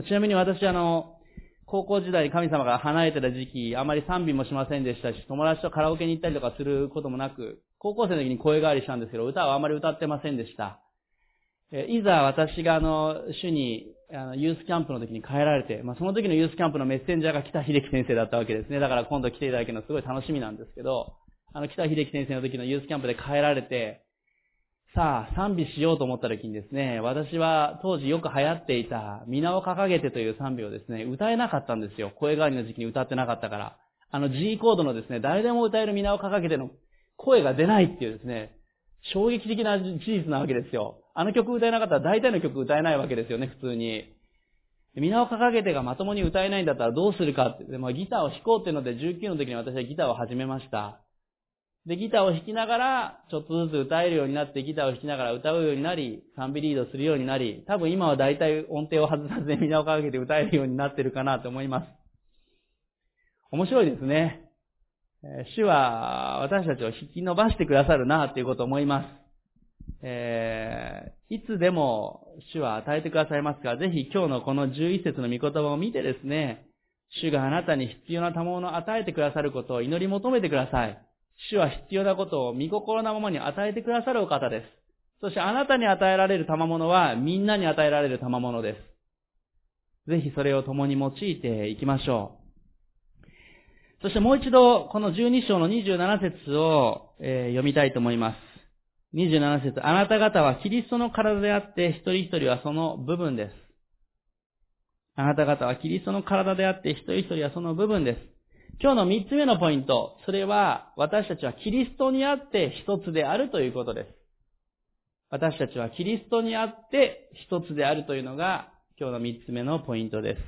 ちなみに私高校時代に神様が離れてた時期、あまり賛美もしませんでしたし、友達とカラオケに行ったりとかすることもなく、高校生の時に声変わりしたんですけど、歌はあまり歌ってませんでした。いざ私が主にユースキャンプの時に帰られて、その時のユースキャンプのメッセンジャーが北秀樹先生だったわけですね。だから今度来ていただけるのすごい楽しみなんですけど、北秀樹先生の時のユースキャンプで帰られて、さあ、賛美しようと思った時にですね、私は当時よく流行っていた、皆を掲げてという賛美をですね、歌えなかったんですよ。声変わりの時期に歌ってなかったから。G コードのですね、誰でも歌える皆を掲げての声が出ないっていうですね、衝撃的な事実なわけですよ。曲歌えなかったら大体の曲歌えないわけですよね、普通に。皆を掲げてがまともに歌えないんだったらどうするかって、ギターを弾こうっていうので19の時に私はギターを始めました。で、ギターを弾きながら、ちょっとずつ歌えるようになって、ギターを弾きながら歌うようになり、賛美リードするようになり、多分今は大体音程を外さずに皆を掲げて歌えるようになってるかなと思います。面白いですね。主は私たちを引き伸ばしてくださるなということを思います。いつでも主は与えてくださいますから、ぜひ今日のこの11節の御言葉を見てですね、主があなたに必要な賜物を与えてくださることを祈り求めてください。主は必要なことを御心のままに与えてくださるお方です。そしてあなたに与えられる賜物はみんなに与えられる賜物です。ぜひそれを共に用いていきましょう。そしてもう一度この12章の27節を、読みたいと思います。27節、あなた方はキリストの体であって一人一人はその部分です。あなた方はキリストの体であって一人一人はその部分です。今日の3つ目のポイント、それは私たちはキリストにあって一つであるということです。私たちはキリストにあって一つであるというのが今日の3つ目のポイントです。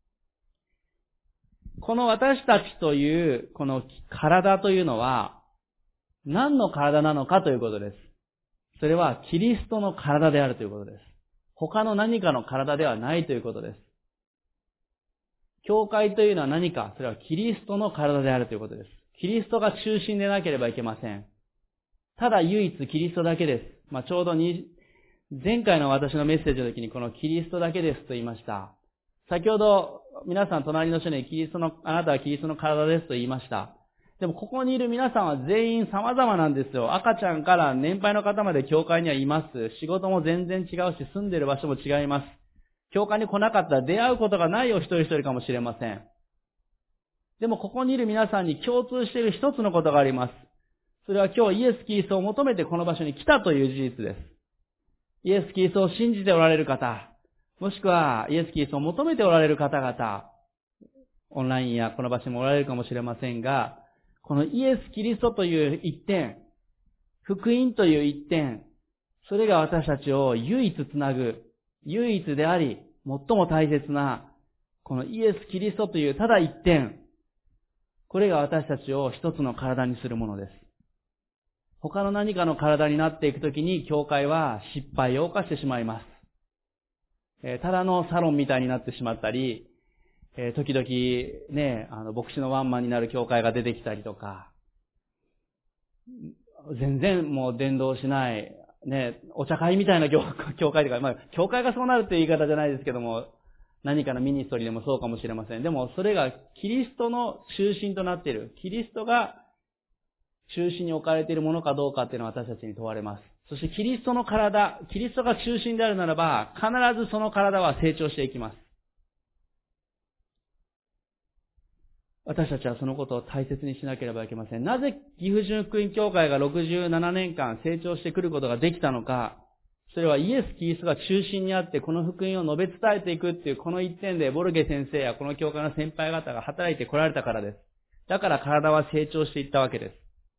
この私たちというこの体というのは何の体なのかということです。それはキリストの体であるということです。他の何かの体ではないということです。教会というのは何か、それはキリストの体であるということです。キリストが中心でなければいけません。ただ唯一キリストだけです。ちょうど前回の私のメッセージの時にこのキリストだけですと言いました。先ほど皆さん隣の人にあなたはキリストの体ですと言いました。でもここにいる皆さんは全員様々なんですよ。赤ちゃんから年配の方まで教会にはいます。仕事も全然違うし、住んでいる場所も違います。教会に来なかったら出会うことがないお一人一人かもしれません。でもここにいる皆さんに共通している一つのことがあります。それは今日イエス・キリストを求めてこの場所に来たという事実です。イエス・キリストを信じておられる方、もしくはイエス・キリストを求めておられる方々、オンラインやこの場所にもおられるかもしれませんが、このイエス・キリストという一点、福音という一点、それが私たちを唯一つなぐ、唯一であり、最も大切な、このイエス・キリストというただ一点、これが私たちを一つの体にするものです。他の何かの体になっていくときに、教会は失敗を犯してしまいます。ただのサロンみたいになってしまったり、時々ね、牧師のワンマンになる教会が出てきたりとか、全然もう伝道しない、 ね、お茶会みたいな教会とか、教会がそうなるっていう言い方じゃないですけども、何かのミニストリーでもそうかもしれません。でも、それがキリストの中心となっている。キリストが中心に置かれているものかどうかっていうのは私たちに問われます。そしてキリストの体、キリストが中心であるならば、必ずその体は成長していきます。私たちはそのことを大切にしなければいけません。なぜ岐阜純福音教会が67年間成長してくることができたのか、それはイエス・キリストが中心にあって、この福音を述べ伝えていくっていうこの一点で、ボルゲ先生やこの教会の先輩方が働いてこられたからです。だから体は成長していったわけです。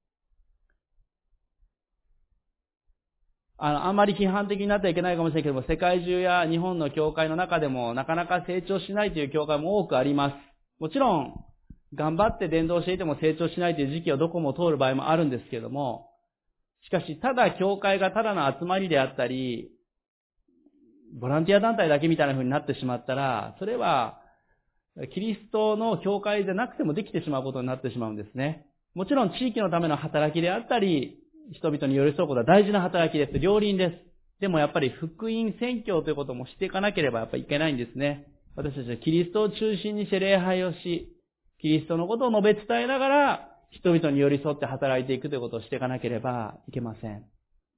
あんまり批判的になってはいけないかもしれないけども、世界中や日本の教会の中でもなかなか成長しないという教会も多くあります。もちろん、頑張って伝道していても成長しないという時期をどこも通る場合もあるんですけれども、しかし、ただ教会がただの集まりであったり、ボランティア団体だけみたいな風になってしまったら、それは、キリストの教会でなくてもできてしまうことになってしまうんですね。もちろん地域のための働きであったり、人々に寄り添うことは大事な働きです。両輪です。でもやっぱり福音宣教ということもしていかなければやっぱりいけないんですね。私たちはキリストを中心にして礼拝をし、キリストのことを述べ伝えながら、人々に寄り添って働いていくということをしていかなければいけません。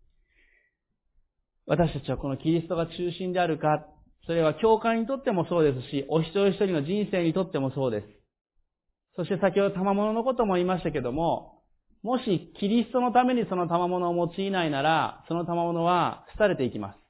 私たちはこのキリストが中心であるか、それは教会にとってもそうですし、お一人一人の人生にとってもそうです。そして先ほど賜物のことも言いましたけども、もしキリストのためにその賜物を用いないなら、その賜物は廃れていきます。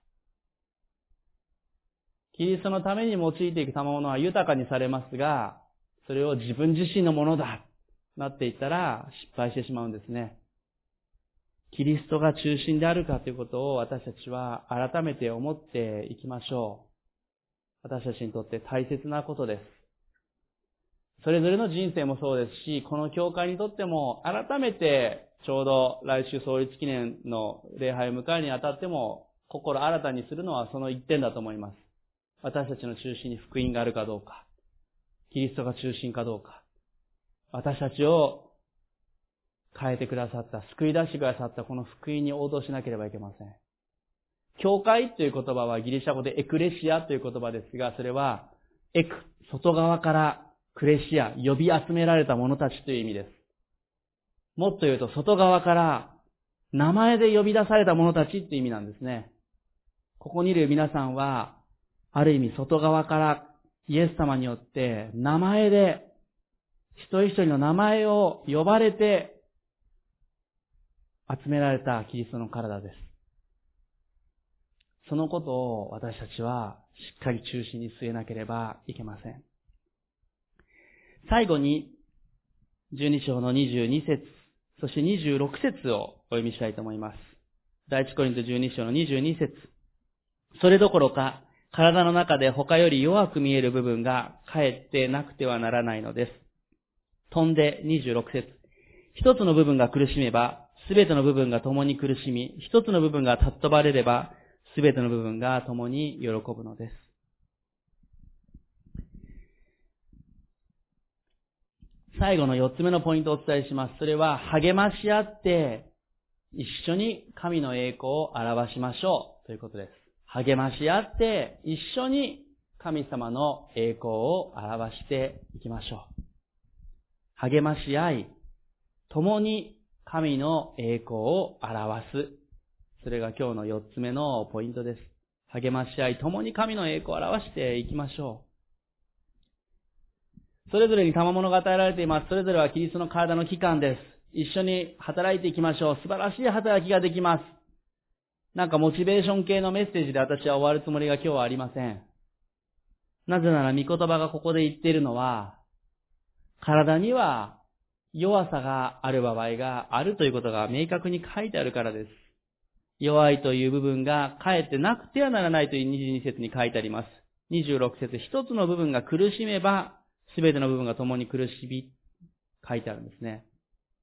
キリストのために用いていく賜物は豊かにされますが、それを自分自身のものだ、なっていったら失敗してしまうんですね。キリストが中心であるかということを私たちは改めて思っていきましょう。私たちにとって大切なことです。それぞれの人生もそうですし、この教会にとっても改めてちょうど来週創立記念の礼拝を迎えるにあたっても心新たにするのはその一点だと思います。私たちの中心に福音があるかどうか、キリストが中心かどうか、私たちを変えてくださった、救い出してくださったこの福音に応答しなければいけません。教会という言葉はギリシャ語でエクレシアという言葉ですが、それはエク、外側からクレシア、呼び集められた者たちという意味です。もっと言うと外側から名前で呼び出された者たちという意味なんですね。ここにいる皆さんは、ある意味外側からイエス様によって名前で一人一人の名前を呼ばれて集められたキリストの体です。そのことを私たちはしっかり中心に据えなければいけません。最後に12章の22節、そして26節をお読みしたいと思います。第一コリント12章の22節。それどころか体の中で他より弱く見える部分がかえってなくてはならないのです。飛んで26節。一つの部分が苦しめば、すべての部分が共に苦しみ、一つの部分が尊ばれれば、すべての部分が共に喜ぶのです。最後の4つ目のポイントをお伝えします。それは、励まし合って、一緒に神の栄光を表しましょうということです。励まし合って、一緒に神様の栄光を表していきましょう。励まし合い、共に神の栄光を表す。それが今日の4つ目のポイントです。励まし合い、共に神の栄光を表していきましょう。それぞれに賜物が与えられています。それぞれはキリストの体の器官です。一緒に働いていきましょう。素晴らしい働きができます。なんかモチベーション系のメッセージで私は終わるつもりが今日はありません。なぜなら御言葉がここで言っているのは、体には弱さがある場合があるということが明確に書いてあるからです。弱いという部分がかえってなくてはならないという22節に書いてあります。26節、一つの部分が苦しめば、すべての部分が共に苦しみ、書いてあるんですね。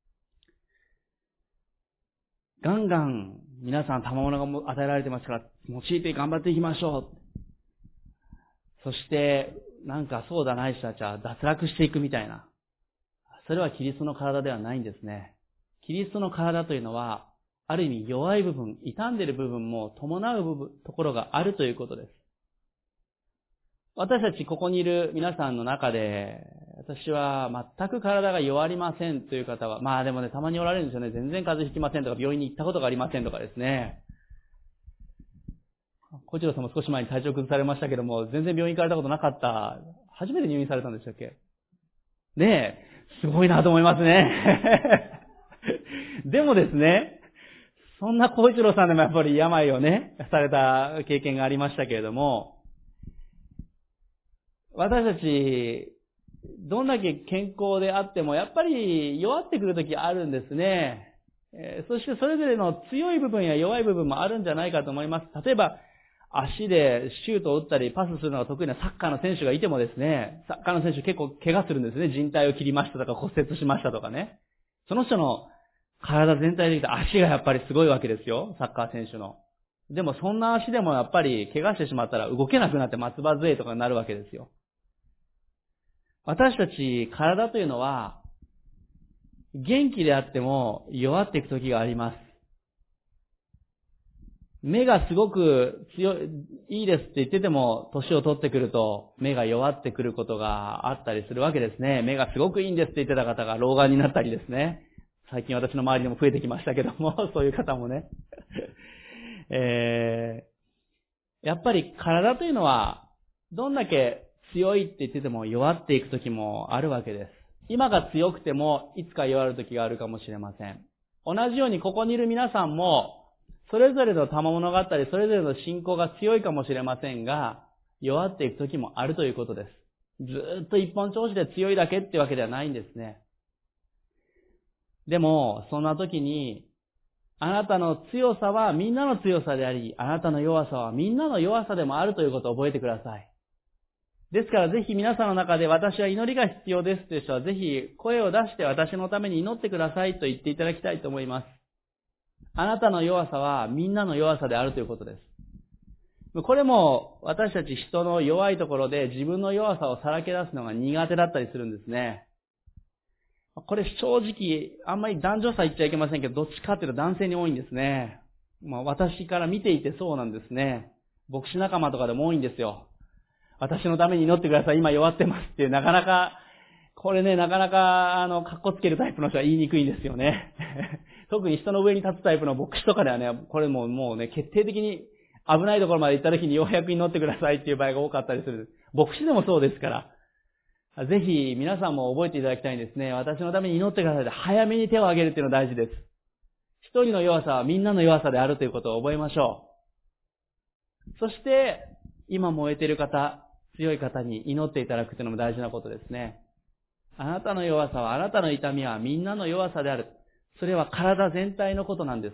ガンガン皆さん賜物が与えられてますから、用いて頑張っていきましょう。そして、なんかそうだない人たちは脱落していくみたいな。それはキリストの体ではないんですね。キリストの体というのは、 ある意味弱い部分、傷んでいる部分も伴うところがあるということです。私たちここにいる皆さんの中で、私は全く体が弱りませんという方は、でもね、たまにおられるんですよね。全然風邪ひきませんとか、病院に行ったことがありませんとかですね。小一郎さんも少し前に体調崩されましたけども、全然病院行かれたことなかった。初めて入院されたんでしたっけ？ねえ、すごいなと思いますね。でもですね、そんな小一郎さんでもやっぱり病をね、された経験がありましたけれども、私たち、どんだけ健康であっても、やっぱり弱ってくるときあるんですね。そしてそれぞれの強い部分や弱い部分もあるんじゃないかと思います。例えば、足でシュートを打ったりパスするのが得意なサッカーの選手がいてもですね、サッカーの選手結構怪我するんですね。靭帯を切りましたとか骨折しましたとかね。その人の体全体で言うと足がやっぱりすごいわけですよ。サッカー選手の。でもそんな足でもやっぱり怪我してしまったら動けなくなって松葉杖とかになるわけですよ。私たち体というのは元気であっても弱っていく時があります。目がすごくいいですって言ってても、年を取ってくると目が弱ってくることがあったりするわけですね。目がすごくいいんですって言ってた方が老眼になったりですね。最近私の周りにも増えてきましたけども、そういう方もね。やっぱり体というのは、どんだけ強いって言ってても弱っていく時もあるわけです。今が強くても、いつか弱る時があるかもしれません。同じようにここにいる皆さんも、それぞれの賜物があったり、それぞれの信仰が強いかもしれませんが、弱っていく時もあるということです。ずーっと一本調子で強いだけってわけではないんですね。でも、そんな時に、あなたの強さはみんなの強さであり、あなたの弱さはみんなの弱さでもあるということを覚えてください。ですからぜひ皆さんの中で私は祈りが必要ですという人はぜひ声を出して私のために祈ってくださいと言っていただきたいと思います。あなたの弱さはみんなの弱さであるということです。これも私たち人の弱いところで自分の弱さをさらけ出すのが苦手だったりするんですね。これ正直あんまり男女差言っちゃいけませんけど、どっちかっていうと男性に多いんですね。私から見ていてそうなんですね。牧師仲間とかでも多いんですよ。私のために祈ってください。今弱ってますっていう、なかなかかっこつけるタイプの人は言いにくいんですよね。特に人の上に立つタイプの牧師とかではね、これもう決定的に危ないところまで行った時にようやく祈ってくださいっていう場合が多かったりする。牧師でもそうですから。ぜひ皆さんも覚えていただきたいんですね。私のために祈ってくださいで早めに手を挙げるっていうのが大事です。一人の弱さはみんなの弱さであるということを覚えましょう。そして、今燃えている方、強い方に祈っていただくというのも大事なことですね。あなたの弱さは、あなたの痛みはみんなの弱さである。それは体全体のことなんです。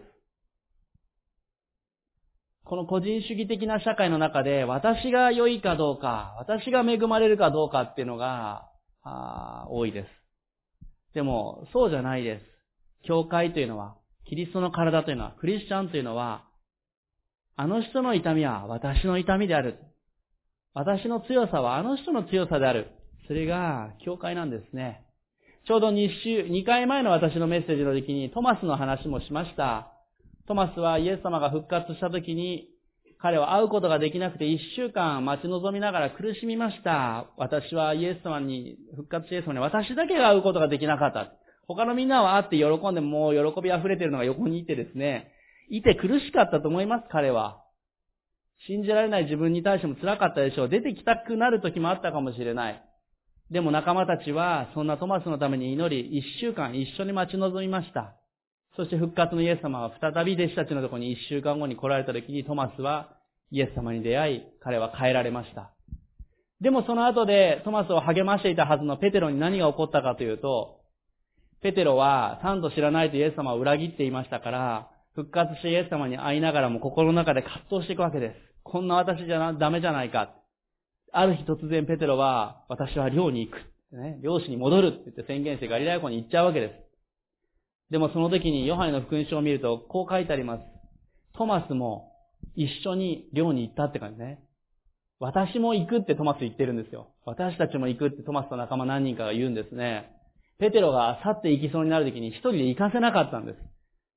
この個人主義的な社会の中で、私が良いかどうか、私が恵まれるかどうかっていうのが、多いです。でも、そうじゃないです。教会というのは、キリストの体というのは、クリスチャンというのは、あの人の痛みは私の痛みである。私の強さはあの人の強さである。それが教会なんですね。ちょうど2回前の私のメッセージの時にトマスの話もしました。トマスはイエス様が復活した時に彼は会うことができなくて1週間待ち望みながら苦しみました。私はイエス様に、復活したイエス様に私だけが会うことができなかった。他のみんなは会って喜んでもう喜び溢れているのが横にいてですね、いて苦しかったと思います、彼は。信じられない自分に対しても辛かったでしょう。出てきたくなる時もあったかもしれない。でも仲間たちはそんなトマスのために祈り、1週間一緒に待ち望みました。そして復活のイエス様は再び弟子たちのところに1週間後に来られた時にトマスはイエス様に出会い、彼は変えられました。でもその後でトマスを励ましていたはずのペテロに何が起こったかというと、ペテロは三度知らないとイエス様を裏切っていましたから、復活してイエス様に会いながらも心の中で葛藤していくわけです。こんな私じゃダメじゃないか。ある日突然ペテロは、私は漁に行く。漁師に戻るって言って宣言してガリラヤ湖に行っちゃうわけです。でもその時にヨハネの福音書を見るとこう書いてあります。トマスも一緒に漁に行ったって感じね。私も行くってトマス言ってるんですよ。私たちも行くってトマスと仲間何人かが言うんですね。ペテロが去って行きそうになる時に一人で行かせなかったんです。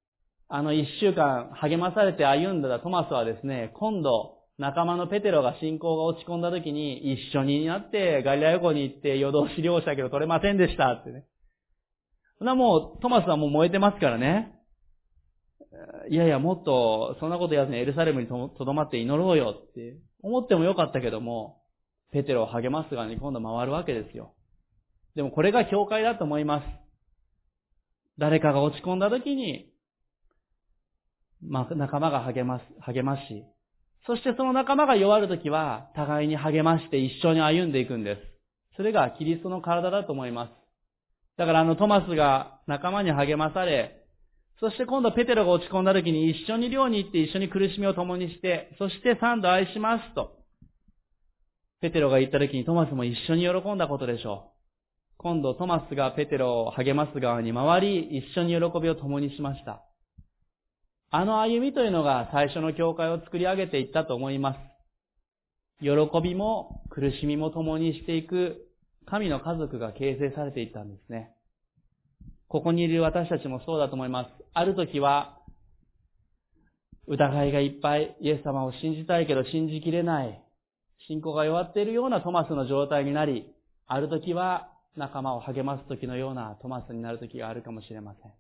一週間励まされて歩んだトマスはですね、今度、仲間のペテロが信仰が落ち込んだ時に一緒になってガリラヤ湖に行って夜通し漁したけど取れませんでしたってね。もうトマスはもう燃えてますからね。いやいやもっとそんなことやらずにエルサレムにとどまって祈ろうよって思ってもよかったけども、ペテロを励ます側に今度回るわけですよ。でもこれが教会だと思います。誰かが落ち込んだ時に、仲間が励まし、そしてその仲間が弱るときは、互いに励まして一緒に歩んでいくんです。それがキリストの体だと思います。だからトマスが仲間に励まされ、そして今度ペテロが落ち込んだときに一緒に寮に行って一緒に苦しみを共にして、そして三度愛しますと、ペテロが言ったときにトマスも一緒に喜んだことでしょう。今度トマスがペテロを励ます側に回り、一緒に喜びを共にしました。歩みというのが最初の教会を作り上げていったと思います。喜びも苦しみも共にしていく神の家族が形成されていったんですね。ここにいる私たちもそうだと思います。ある時は疑いがいっぱい、イエス様を信じたいけど信じきれない、信仰が弱っているようなトマスの状態になり、ある時は仲間を励ます時のようなトマスになる時があるかもしれません。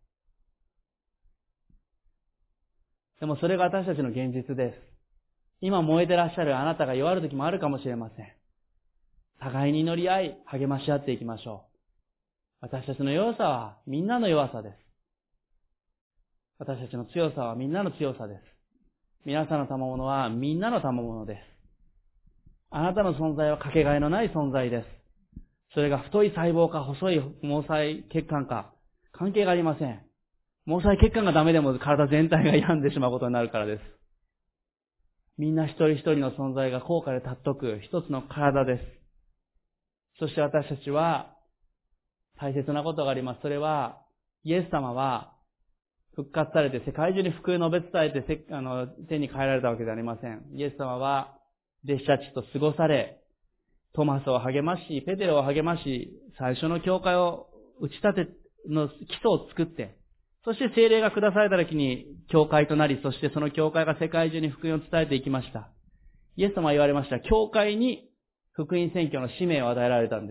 でもそれが私たちの現実です。今燃えてらっしゃるあなたが弱る時もあるかもしれません。互いに祈り合い、励まし合っていきましょう。私たちの弱さはみんなの弱さです。私たちの強さはみんなの強さです。皆さんの賜物はみんなの賜物です。あなたの存在はかけがえのない存在です。それが太い細胞か細い毛細血管か関係がありません。毛細血管がダメでも体全体が病んでしまうことになるからです。みんな一人一人の存在が高価で尊く一つの体です。そして私たちは大切なことがあります。それはイエス様は復活されて世界中に福音を述べ伝えて天に帰られたわけではありません。イエス様は弟子たちと過ごされ、トマスを励まし、ペテロを励まし、最初の教会を打ち立ての基礎を作って、そして聖霊が下された時に教会となり、そしてその教会が世界中に福音を伝えていきました。イエス様は言われました。教会に福音宣教の使命を与えられたんです。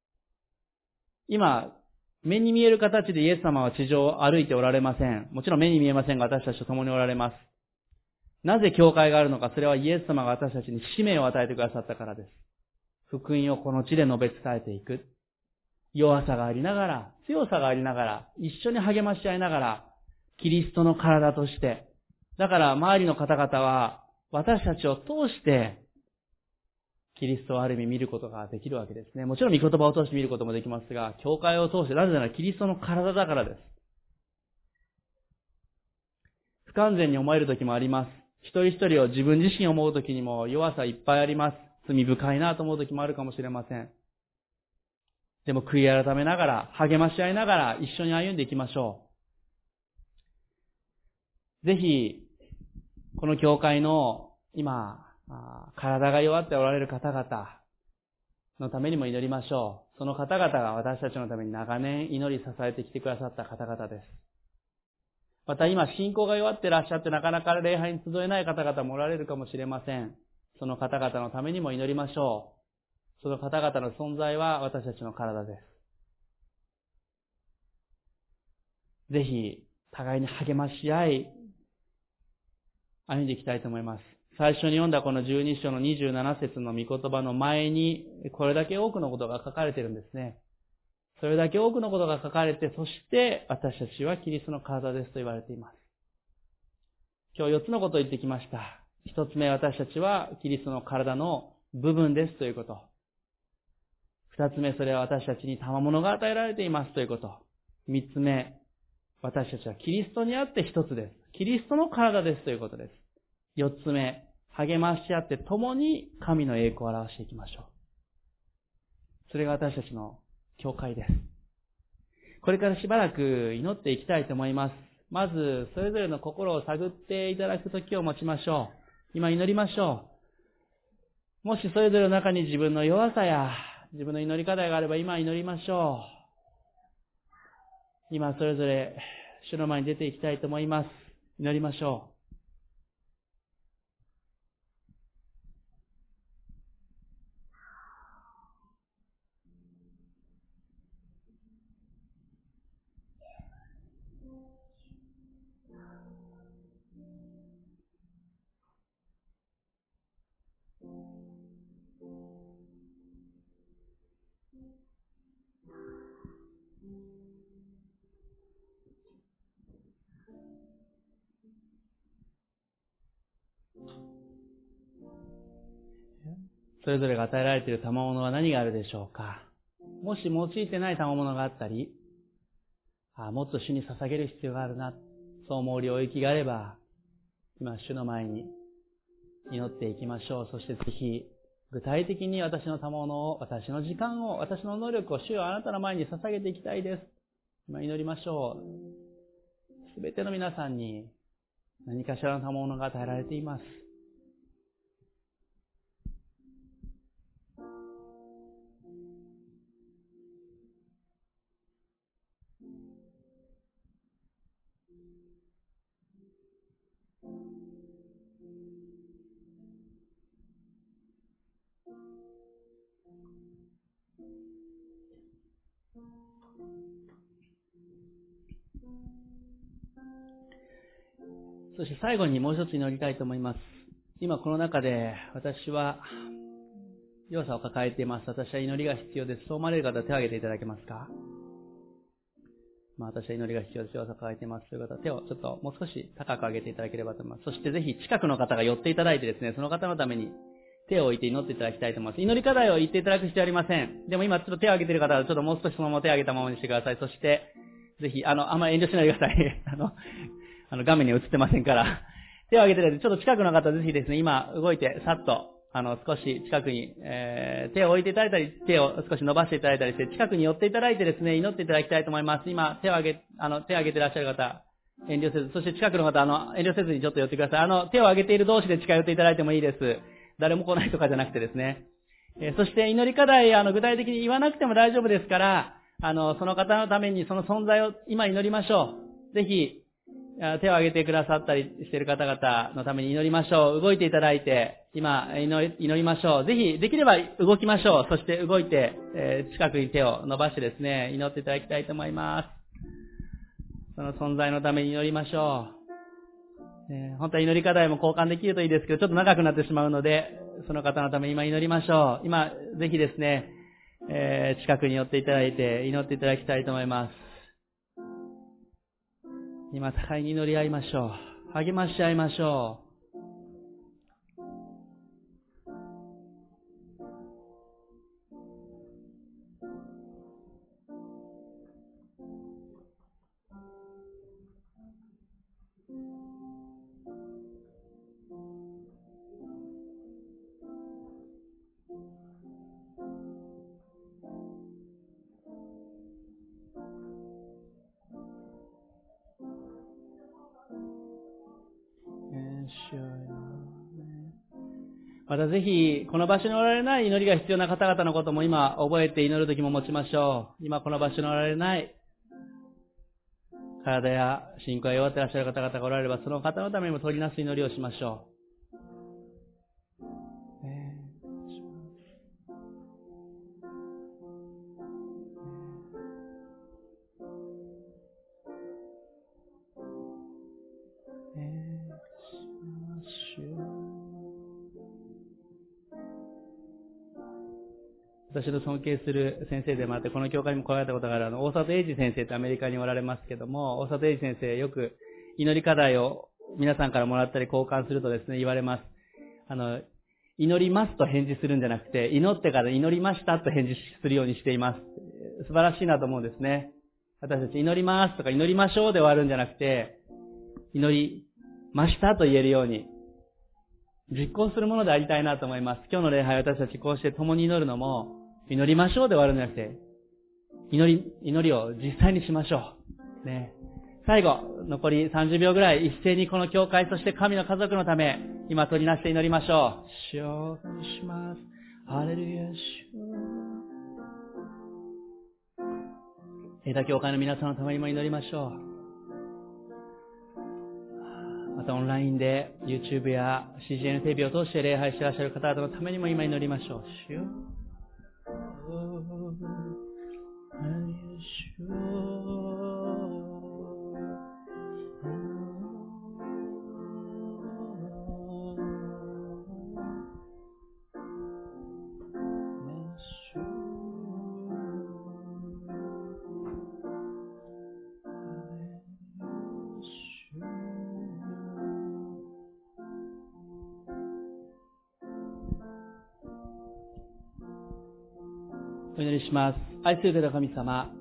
今、目に見える形でイエス様は地上を歩いておられません。もちろん目に見えませんが、私たちと共におられます。なぜ教会があるのか、それはイエス様が私たちに使命を与えてくださったからです。福音をこの地で述べ伝えていく。弱さがありながら、強さがありながら、一緒に励まし合いながら、キリストの体として、だから周りの方々は、私たちを通して、キリストをある意味見ることができるわけですね。もちろん御言葉を通して見ることもできますが、教会を通して、なぜならキリストの体だからです。不完全に思える時もあります。一人一人を自分自身を思う時にも弱さいっぱいあります。罪深いなと思う時もあるかもしれません。でも悔い改めながら、励まし合いながら一緒に歩んでいきましょう。ぜひ、この教会の今、体が弱っておられる方々のためにも祈りましょう。その方々が私たちのために長年祈り支えてきてくださった方々です。また今、信仰が弱っていらっしゃってなかなか礼拝に集えない方々もおられるかもしれません。その方々のためにも祈りましょう。その方々の存在は私たちの体です。ぜひ、互いに励まし合い、歩んでいきたいと思います。最初に読んだこの12章の27節の御言葉の前に、これだけ多くのことが書かれているんですね。それだけ多くのことが書かれて、そして私たちはキリストの体ですと言われています。今日4つのことを言ってきました。1つ目、私たちはキリストの体の部分ですということ。2つ目、それは私たちに賜物が与えられていますということ。3つ目、私たちはキリストにあって一つです。キリストの体ですということです。4つ目、励まし合って共に神の栄光を表していきましょう。それが私たちの教会です。これからしばらく祈っていきたいと思います。まず、それぞれの心を探っていただく時を持ちましょう。今祈りましょう。もしそれぞれの中に自分の弱さや自分の祈り課題があれば今祈りましょう。今それぞれ主の前に出ていきたいと思います。祈りましょう。それぞれが与えられている賜物は何があるでしょうか。もし用いてない賜物があったり、もっと主に捧げる必要があるな、そう思う領域があれば、今主の前に祈っていきましょう。そしてぜひ具体的に私の賜物を、私の時間を、私の能力を主よあなたの前に捧げていきたいです。今祈りましょう。すべての皆さんに何かしらの賜物が与えられています。そして最後にもう一つ祈りたいと思います。今この中で私は弱さを抱えています。私は祈りが必要です。そう思われる方は手を挙げていただけますか？私は祈りが必要です。弱さを抱えています。という方は手をちょっともう少し高く上げていただければと思います。そしてぜひ近くの方が寄っていただいてですね、その方のために手を置いて祈っていただきたいと思います。祈り課題を言っていただく必要はありません。でも今ちょっと手を挙げている方はちょっともう少しそのまま手を挙げたままにしてください。そしてぜひあんまり遠慮しないでください。画面に映ってませんから。手を挙げてるので、ちょっと近くの方はぜひですね、今動いてさっと、少し近くに、手を置いていただいたり、手を少し伸ばしていただいたりして、近くに寄っていただいてですね、祈っていただきたいと思います。今、手を挙げていらっしゃる方、遠慮せず、そして近くの方、遠慮せずにちょっと寄ってください。手を挙げている同士で近寄っていただいてもいいです。誰も来ないとかじゃなくてですね。そして祈り課題、具体的に言わなくても大丈夫ですから、その方のためにその存在を今祈りましょう。ぜひ、手を挙げてくださったりしている方々のために祈りましょう。動いていただいて、今祈りましょう。ぜひ、できれば動きましょう。そして動いて、近くに手を伸ばしてですね、祈っていただきたいと思います。その存在のために祈りましょう。本当は祈り課題も交換できるといいですけど、ちょっと長くなってしまうので、その方のために今祈りましょう。今、ぜひですね、近くに寄っていただいて、祈っていただきたいと思います。今、互いに祈り合いましょう。励まし合いましょう。またぜひ、この場所におられない祈りが必要な方々のことも今覚えて祈るときも持ちましょう。今この場所におられない体や信仰が弱っていらっしゃる方々がおられれば、その方のためにも取りなす祈りをしましょう。私の尊敬する先生でもあって、この教会にも来られたことがある大里英二先生ってアメリカにおられますけども、大里英二先生よく祈り課題を皆さんからもらったり交換するとですね、言われます。祈りますと返事するんじゃなくて、祈ってから祈りましたと返事するようにしています。素晴らしいなと思うんですね。私たち祈りますとか祈りましょうで終わるんじゃなくて、祈りましたと言えるように、実行するものでありたいなと思います。今日の礼拝、私たちこうして共に祈るのも、祈りましょうで終わるんじゃなくて、祈りを実際にしましょう。ね。最後、残り30秒ぐらい一斉にこの教会、そして神の家族のため、今取りなして祈りましょう。主をお願いします。ハレルヤ、主を。教会の皆さんのためにも祈りましょう。 たオンラインで YouTube や CGN テレビを通して礼拝していらっしゃる方々のためにも今祈りましょう。主よ、お祈りします。愛する方神様、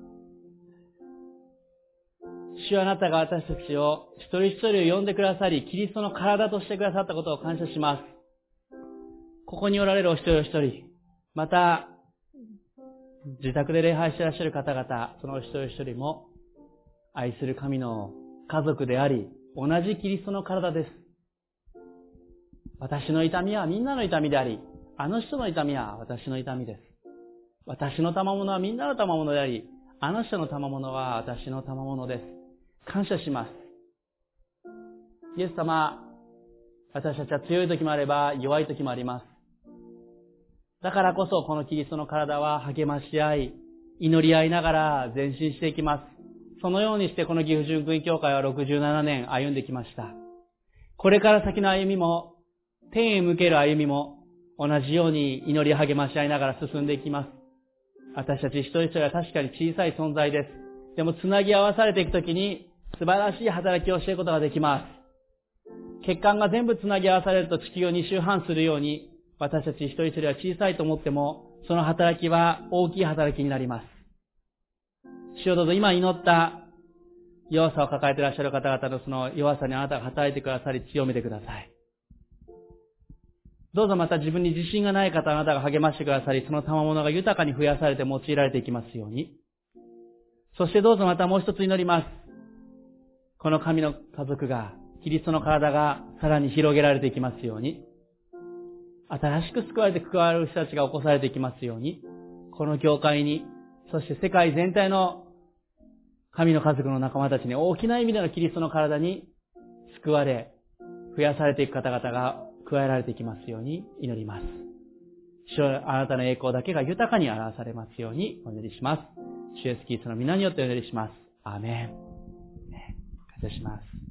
主はあなたが私たちを一人一人を呼んでくださり、キリストの体としてくださったことを感謝します。ここにおられるお一人お一人、また自宅で礼拝していらっしゃる方々、そのお一人お一人も愛する神の家族であり、同じキリストの体です。私の痛みはみんなの痛みであり、あの人の痛みは私の痛みです。私の賜物はみんなの賜物であり、あの人の賜物は私の賜物です。感謝します。イエス様、私たちは強い時もあれば弱い時もあります。だからこそこのキリストの体は励まし合い、祈り合いながら前進していきます。そのようにしてこの岐阜純福音教会は67年歩んできました。これから先の歩みも、天へ向ける歩みも同じように祈り励まし合いながら進んでいきます。私たち一人一人は確かに小さい存在です。でもつなぎ合わされていくときに素晴らしい働きをしていくことができます。血管が全部つなぎ合わされると地球を2周半するように、私たち一人一人は小さいと思っても、その働きは大きい働きになります。主よどうぞ今祈った弱さを抱えていらっしゃる方々のその弱さにあなたが働いてくださり強めてください。どうぞまた自分に自信がない方、あなたが励ましてくださり、その賜物が豊かに増やされて用いられていきますように。そしてどうぞまたもう一つ祈ります。この神の家族が、キリストの体がさらに広げられていきますように。新しく救われて加わる人たちが起こされていきますように。この教会に、そして世界全体の神の家族の仲間たちに大きな意味でのキリストの体に救われ、増やされていく方々が加えられていきますように祈ります。主よ、あなたの栄光だけが豊かに表されますようにお祈りします。主イエスキリストの皆によってお祈りします。アーメン。感謝します。